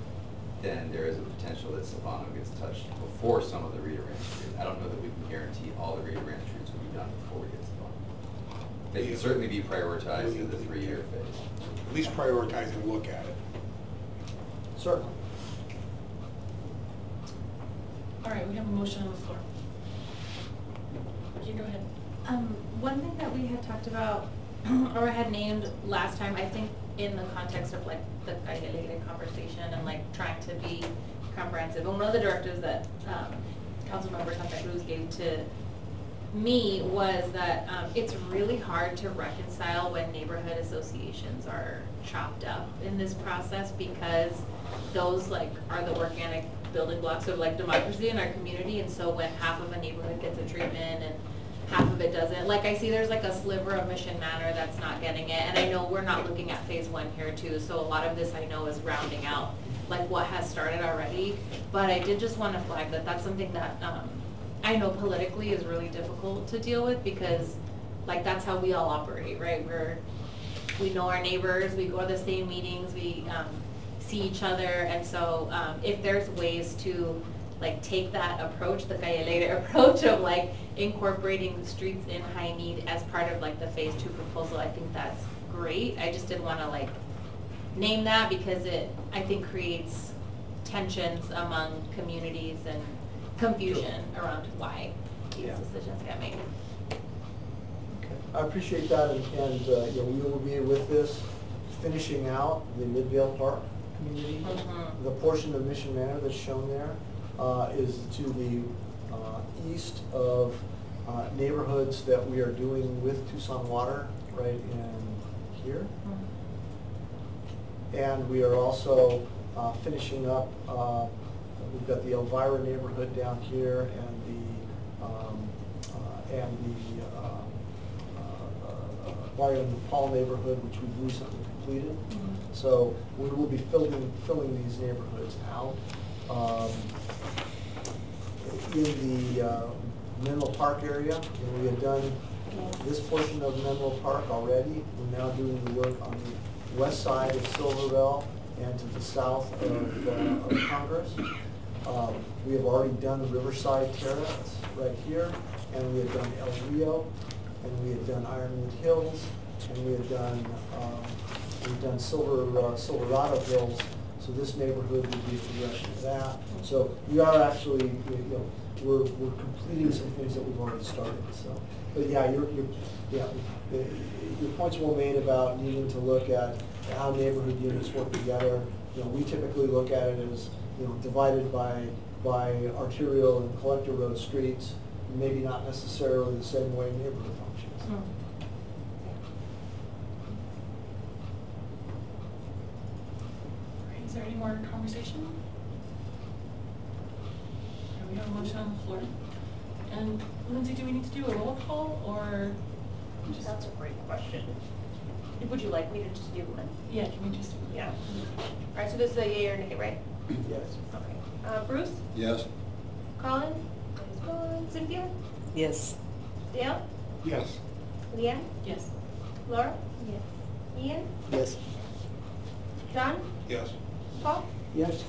then there is a potential that Savano gets touched before some of the Rita Ranch streets. I don't know that we can guarantee all the Rita Ranch streets will be done before we get Savano. They can certainly be prioritized in the three-year phase. At least prioritize and look at it. Certainly. All right, we have a motion on the floor. You go ahead. Um, one thing that we had talked about, or had named last time, I think in the context of like the Calle conversation and like trying to be comprehensive, and one of the directives that um, Councilmember Santa Cruz gave to me was that um, it's really hard to reconcile when neighborhood associations are chopped up in this process, because those like are the organic building blocks of like democracy in our community. And so when half of a neighborhood gets a treatment and half of it doesn't, like I see there's like a sliver of Mission Manor that's not getting it, and I know we're not looking at phase one here too, so a lot of this I know is rounding out like what has started already. But I did just want to flag that that's something that um, I know politically is really difficult to deal with, because like that's how we all operate, right? We're, we know our neighbors, we go to the same meetings, we um, see each other, and so um, if there's ways to like take that approach, the Calle approach of like incorporating the streets in high need as part of like the phase two proposal, I think that's great. I just didn't want to like name that because it, I think, creates tensions among communities and confusion around why these Yeah. decisions get made. Okay. I appreciate that, and, and uh, you know, we will be with this, finishing out the Midvale Park community. Mhm. The portion of Mission Manor that's shown there uh, is to the uh, east of uh, neighborhoods that we are doing with Tucson Water, right in here. Mhm. And we are also uh, finishing up, uh, we've got the Elvira neighborhood down here and the um, uh, and the uh, uh, uh, Byron Paul neighborhood, which we've recently completed. Mhm. So we will be filling, filling these neighborhoods out. Um, in the uh, Menlo Park area, and we had done this portion of Menlo Park already. We're now doing the work on the west side of Silverville and to the south of, uh, of Congress. Um, we have already done Riverside Terrace right here, and we had done El Rio, and we had done Ironwood Hills, and we had done um, we've done Silver uh, Silverado Hills. So this neighborhood would be a progression of that. So we are actually, you know, we're, we're completing some things that we've already started. So, but yeah, you're, you're, yeah, your points well made about needing to look at how neighborhood units work together. You know, we typically look at it as, you know, divided by by arterial and collector road streets, maybe not necessarily the same way neighborhood functions. Mm. Is there any more conversation? We have a motion on the floor. And Lindsay, do we need to do a roll call or just? That's a great question. Would you like me to just do one? Yeah, can we just? Yeah. All right, so this is a yay or nay, right? Yes. Okay. Uh, Bruce? Yes. Colin? Cynthia? Yes. Dale? Yes. Leanne? Yes. Laura? Yes. Ian? Yes. John? Yes. Paul? Yes.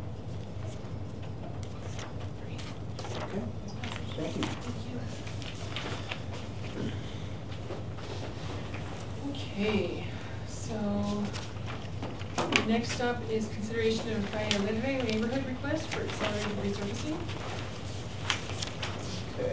Okay. Thank you. Okay, so next up is consideration of Calle Alegre neighborhood request for accelerated resurfacing. Okay.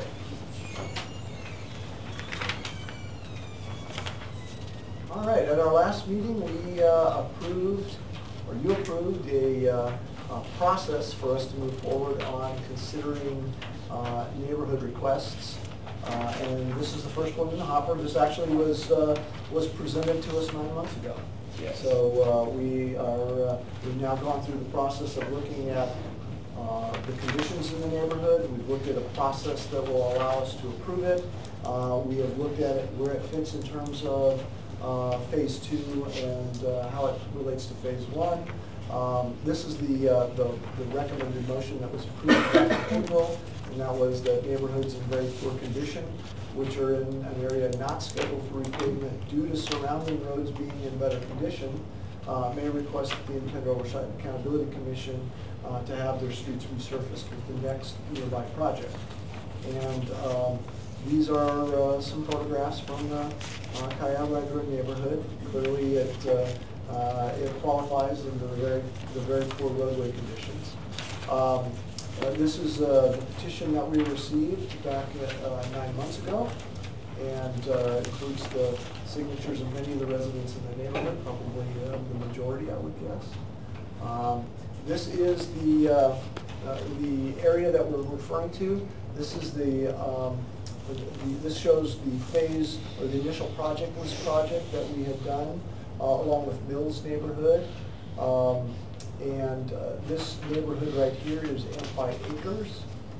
All right, at our last meeting, we uh, approved, or you approved a, uh, a process for us to move forward on considering uh, neighborhood requests. Uh, and this is the first one in the hopper. This actually was uh, was presented to us nine months ago. Yes. So uh, we are uh, we've now gone through the process of looking at uh, the conditions in the neighborhood. We've looked at a process that will allow us to approve it. Uh, we have looked at it where it fits in terms of uh, phase two and uh, how it relates to phase one. Um, this is the, uh, the the recommended motion that was approved back in April. And that was that neighborhoods in very poor condition, which are in an area not scheduled for repavement due to surrounding roads being in better condition, uh, may request the Independent Oversight and Accountability Commission uh, to have their streets resurfaced with the next nearby project. And um, these are uh, some photographs from the uh, Calle Alegre neighborhood. Clearly, it uh, uh, it qualifies in the very the very poor roadway conditions. Um, Uh, this is uh, the petition that we received back uh, nine months ago, and uh, includes the signatures of many of the residents in the neighborhood, probably uh, the majority, I would guess. Um, this is the uh, uh, the area that we're referring to. This is the, um, the this shows the phase or the initial project list project that we had done uh, along with Mills neighborhood. Um, And uh, this neighborhood right here is Empire Acres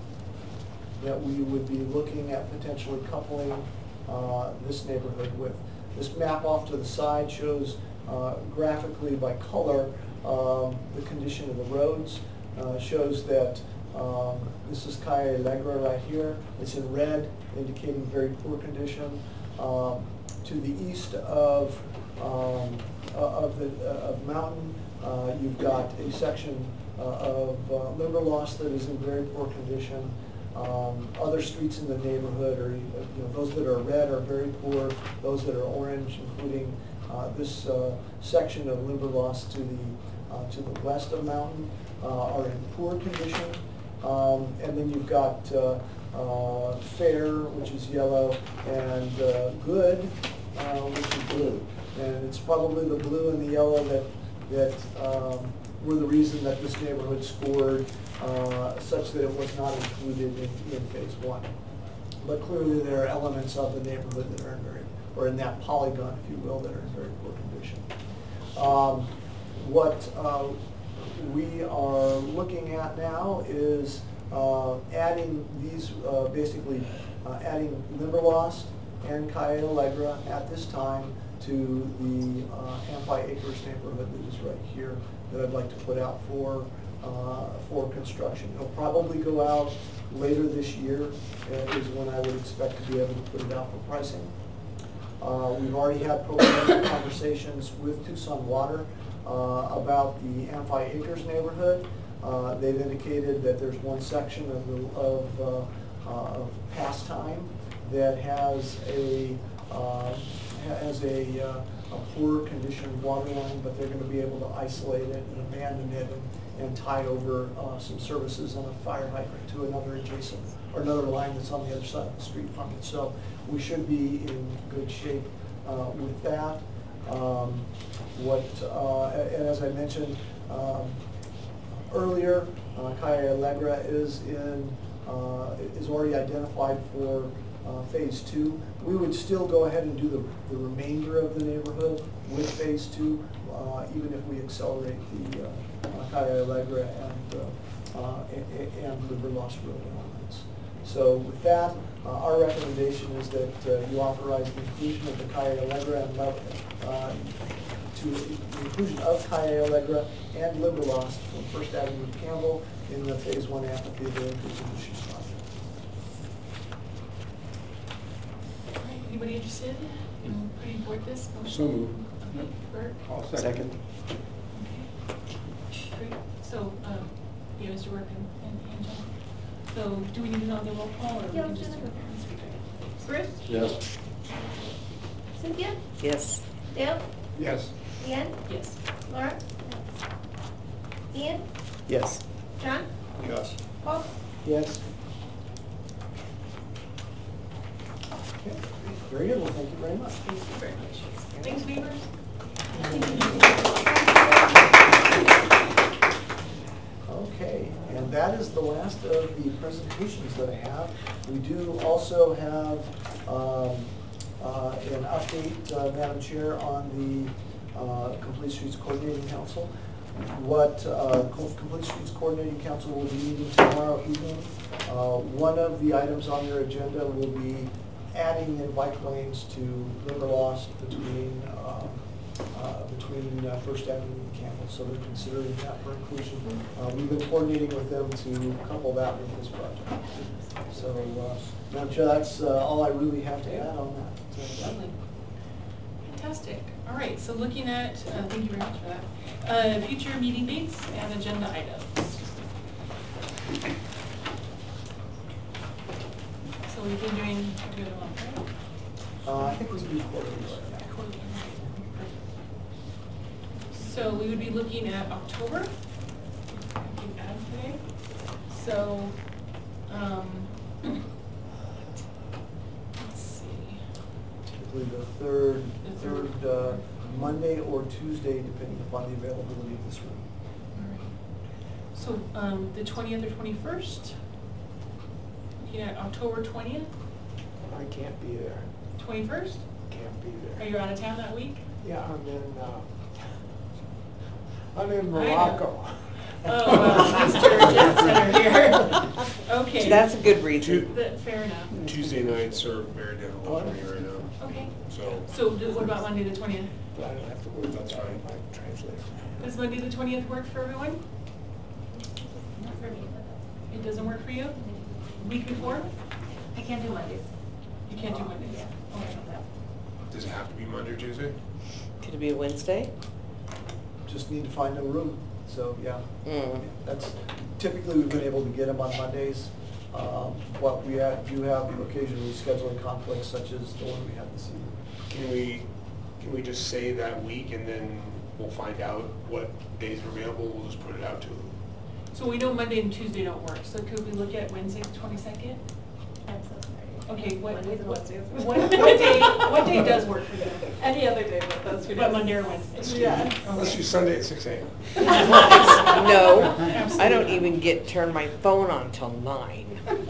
that we would be looking at potentially coupling uh, this neighborhood with. This map off to the side shows uh, graphically by color um, the condition of the roads. Uh, shows that um, this is Calle Alegre right here. It's in red, indicating very poor condition. Um, to the east of um, uh, of the uh, of Mountain, Uh, you've got a section uh, of uh, Limberlost that is in very poor condition. Um, other streets in the neighborhood are, you know, those that are red are very poor. Those that are orange, including uh, this uh, section of Limberlost to the uh, to the west of Mountain, uh, are in poor condition. Um, and then you've got uh, uh, Fair, which is yellow, and uh, Good, uh, which is blue. And it's probably the blue and the yellow that that um, were the reason that this neighborhood scored uh, such that it was not included in, in phase one. But clearly there are elements of the neighborhood that are in very, or in that polygon, if you will, that are in very poor condition. Um, what uh, we are looking at now is uh, adding these uh, basically uh, adding Limberlost and Calle Allegra at this time to the uh, Amphi Acres neighborhood that is right here that I'd like to put out for, uh, for construction. It'll probably go out later this year, uh, is when I would expect to be able to put it out for pricing. Uh, we've already had preliminary conversations with Tucson Water uh, about the Amphi Acres neighborhood. Uh, they've indicated that there's one section of, the, of, uh, uh, of pastime that has a uh, has a, uh, a poor condition water line, but they're going to be able to isolate it and abandon it and, and tie over uh, some services and a fire hydrant to another adjacent or another line that's on the other side of the street from it. So we should be in good shape uh, with that. Um, what uh, and as I mentioned um, earlier, uh, Calle Allegra is in uh, is already identified for uh, phase two. We would still go ahead and do the, the remainder of the neighborhood with phase two, uh, even if we accelerate the uh, uh, Calle Allegra and uh, uh, and, and Limberlost Road elements. So with that, uh, our recommendation is that uh, you authorize the inclusion of the Calle Allegra and uh, to the inclusion of Calle Allegra and Limberlost from First Avenue to Campbell in the phase one amphitheater increase emissions project. All right, anybody interested in putting forward this motion? So moved. Okay, Bert? I'll second. Second. Okay, great. So, um, yeah, Mister Work and, and and John. So, do we need to know the roll call, or we Yeah, can let's just do do it. it? Bruce? Yes. Cynthia? Yes. Dale? Yes. Ian? Yes. Laura? Ian? Yes. John? Yes. Paul? Yes. Okay, very good. Well, thank you very much. Thank you very much. Thanks, neighbors. Okay, and that is the last of the presentations that I have. We do also have um, uh, an update, uh, Madam Chair, on the uh, Complete Streets Coordinating Council. What uh, Co- Complete Streets Coordinating Council will be meeting tomorrow evening. Uh, one of the items on their agenda will be adding in bike lanes to Limberlost between uh, uh, between uh, First Avenue and Campbell, so they're considering that for inclusion. Uh, we've been coordinating with them to couple that with this project. So, uh, Madam Chair, that's uh, all I really have to add on that. So, Lovely. Fantastic. All right, so looking at, uh, thank you very much for that, uh, future meeting dates and agenda items. So we've been doing every other month, right? Uh, I think we can do quarterly. Quarterly. So we would be looking at October. I can add today. So, um, let's see. Typically the third, The third. third uh, Monday or Tuesday, depending upon the availability of this room. All right. So, um, the twentieth or twenty-first? Looking at October twentieth, I can't be there. twenty-first? Can't be Are there. you out of town that week? Yeah, I'm in, uh, I'm in I know. Morocco. Oh, well, Mister Jet Setter here. Okay. That's a good reason. That- Fair enough. Tuesday nights are very difficult for me right now, Okay. so. So do- what about Monday the twentieth? But I don't have to worry about that with my translator. Does Monday the twentieth work for everyone? Not for me, but It doesn't work for you? Week before? I can't do Mondays. You can't do Mondays? Yeah. Okay. Does it have to be Monday or Tuesday? Could it be a Wednesday? Just need to find a room, so, yeah. Mm. That's, typically, we've been able to get them on Mondays. Um, What we have, do have occasionally scheduling conflicts such as the one we had this evening. Can we, can we just say that week and then we'll find out what days are available, we'll just put it out to them? So we know Monday and Tuesday don't work, so could we look at Wednesday the twenty-second? I'm so sorry. Okay, what, Mondays and what, Wednesdays. what what day, what day does work for you? Any other day but those two days. But Monday or Wednesday? Yeah. Let's do Sunday at six A M. No, I Absolutely. don't even get, turn my phone on till nine,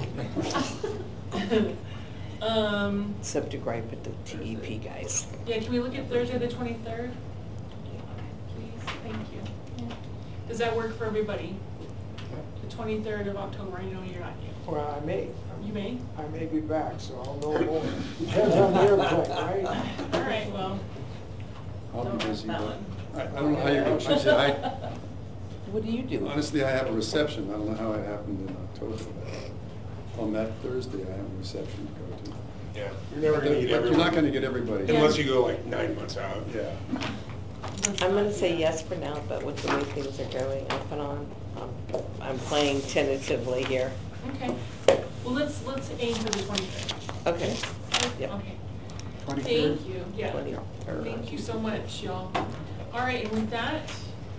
Um, except to gripe at the T E P guys. yeah, can we look at Thursday the twenty-third? Please, thank you. Does that work for everybody? The twenty-third of October, I know you're not here. Well, I may. You may. I may be back, so I'll know more. Depends on the airplane, right? All right, well. I'll don't be ask busy, that but one. I, I don't know how you're going to, see, I, What do you do? honestly, I have a reception, I don't know how it happened in October. but On that Thursday, I have a reception to go to. Yeah, you're never gonna But get You're everyone. not gonna get everybody. Unless you go like nine months out. Yeah. I'm gonna say yes for now, but with the way things are going off and on, um, I'm playing tentatively here. Okay. Well, let's, let's aim for the twenty-third. Okay. Yep. Okay. twenty-third? Thank you, yeah. twenty-third. Thank you so much, y'all. All right, and with that,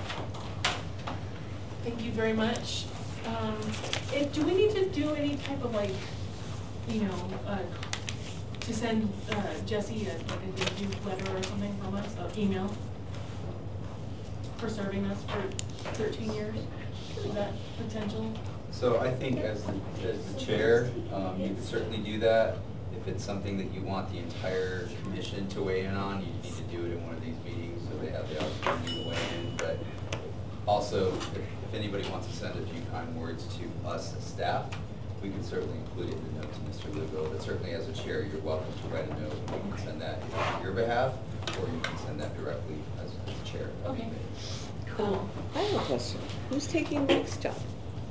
thank you very much. Um, if, do we need to do any type of like, you know, uh, to send, uh, Jesse a, like a thank you letter or something from us, uh, email? For serving us for thirteen years? Is that potential? So I think as the, as the chair, um, you can certainly do that. If it's something that you want the entire commission to weigh in on, you need to do it in one of these meetings so they have the opportunity to weigh in. But also, if, if anybody wants to send a few kind words to us as staff, we can certainly include it in the note to Mister Lugo. But certainly as a chair, you're welcome to write a note. You can send that either on your behalf, or you can send that directly as, as chair. Okay. Cool. I have a question. Who's taking the next job?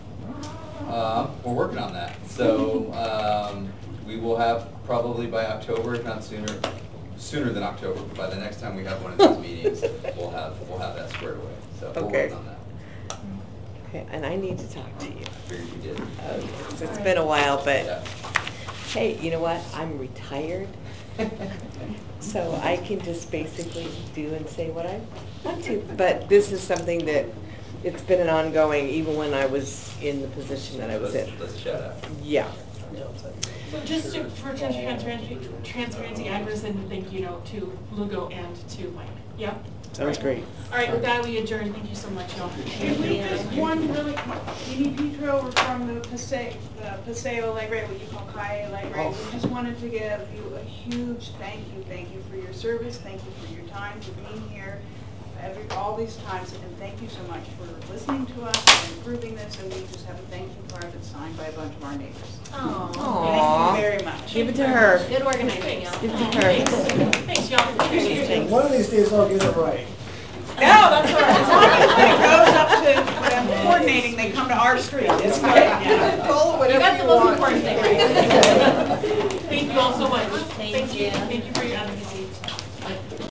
Uh, we're working on that. So um, we will have probably by October, if not sooner, sooner than October. By the next time we have one of these meetings, we'll have we'll have that squared away. So we're Okay. working on that. Okay, and I need to talk to you. I figured you did. Okay, 'cause it's been a while, but, Yeah. hey, you know what? I'm retired. So I can just basically do and say what I want to. But this is something that, it's been an ongoing, even when I was in the position that I was in. Let's, let's chat after. Yeah. So just to, for transparency, transparency, I'm gonna send a thank you note to Lugo and to Mike. Yeah? Sounds great. All right, with that, we adjourn. Thank you so much, y'all. Can we just, one really, Amy Petro from the Paseo, the Paseo Alegre, what you call Calle Alegre. We just wanted to give you a huge thank you. Thank you for your service. Thank you for your time, for being here, every, all these times. And thank you so much for listening to us and improving this. And we just have a thank you card that's signed by a bunch of our neighbors. Aw. Thank you very much. Give it to her. Good organizing, y'all. Give it to her. Thanks, y'all. Appreciate it. One of these days I'll get it right. No, that's all right. As long as when it goes up to them coordinating, they come to our street. It's good. Yeah. Call it You whatever got the you most want. important thing right. Thank you all so much. Thank you. Thank you for your advocacy.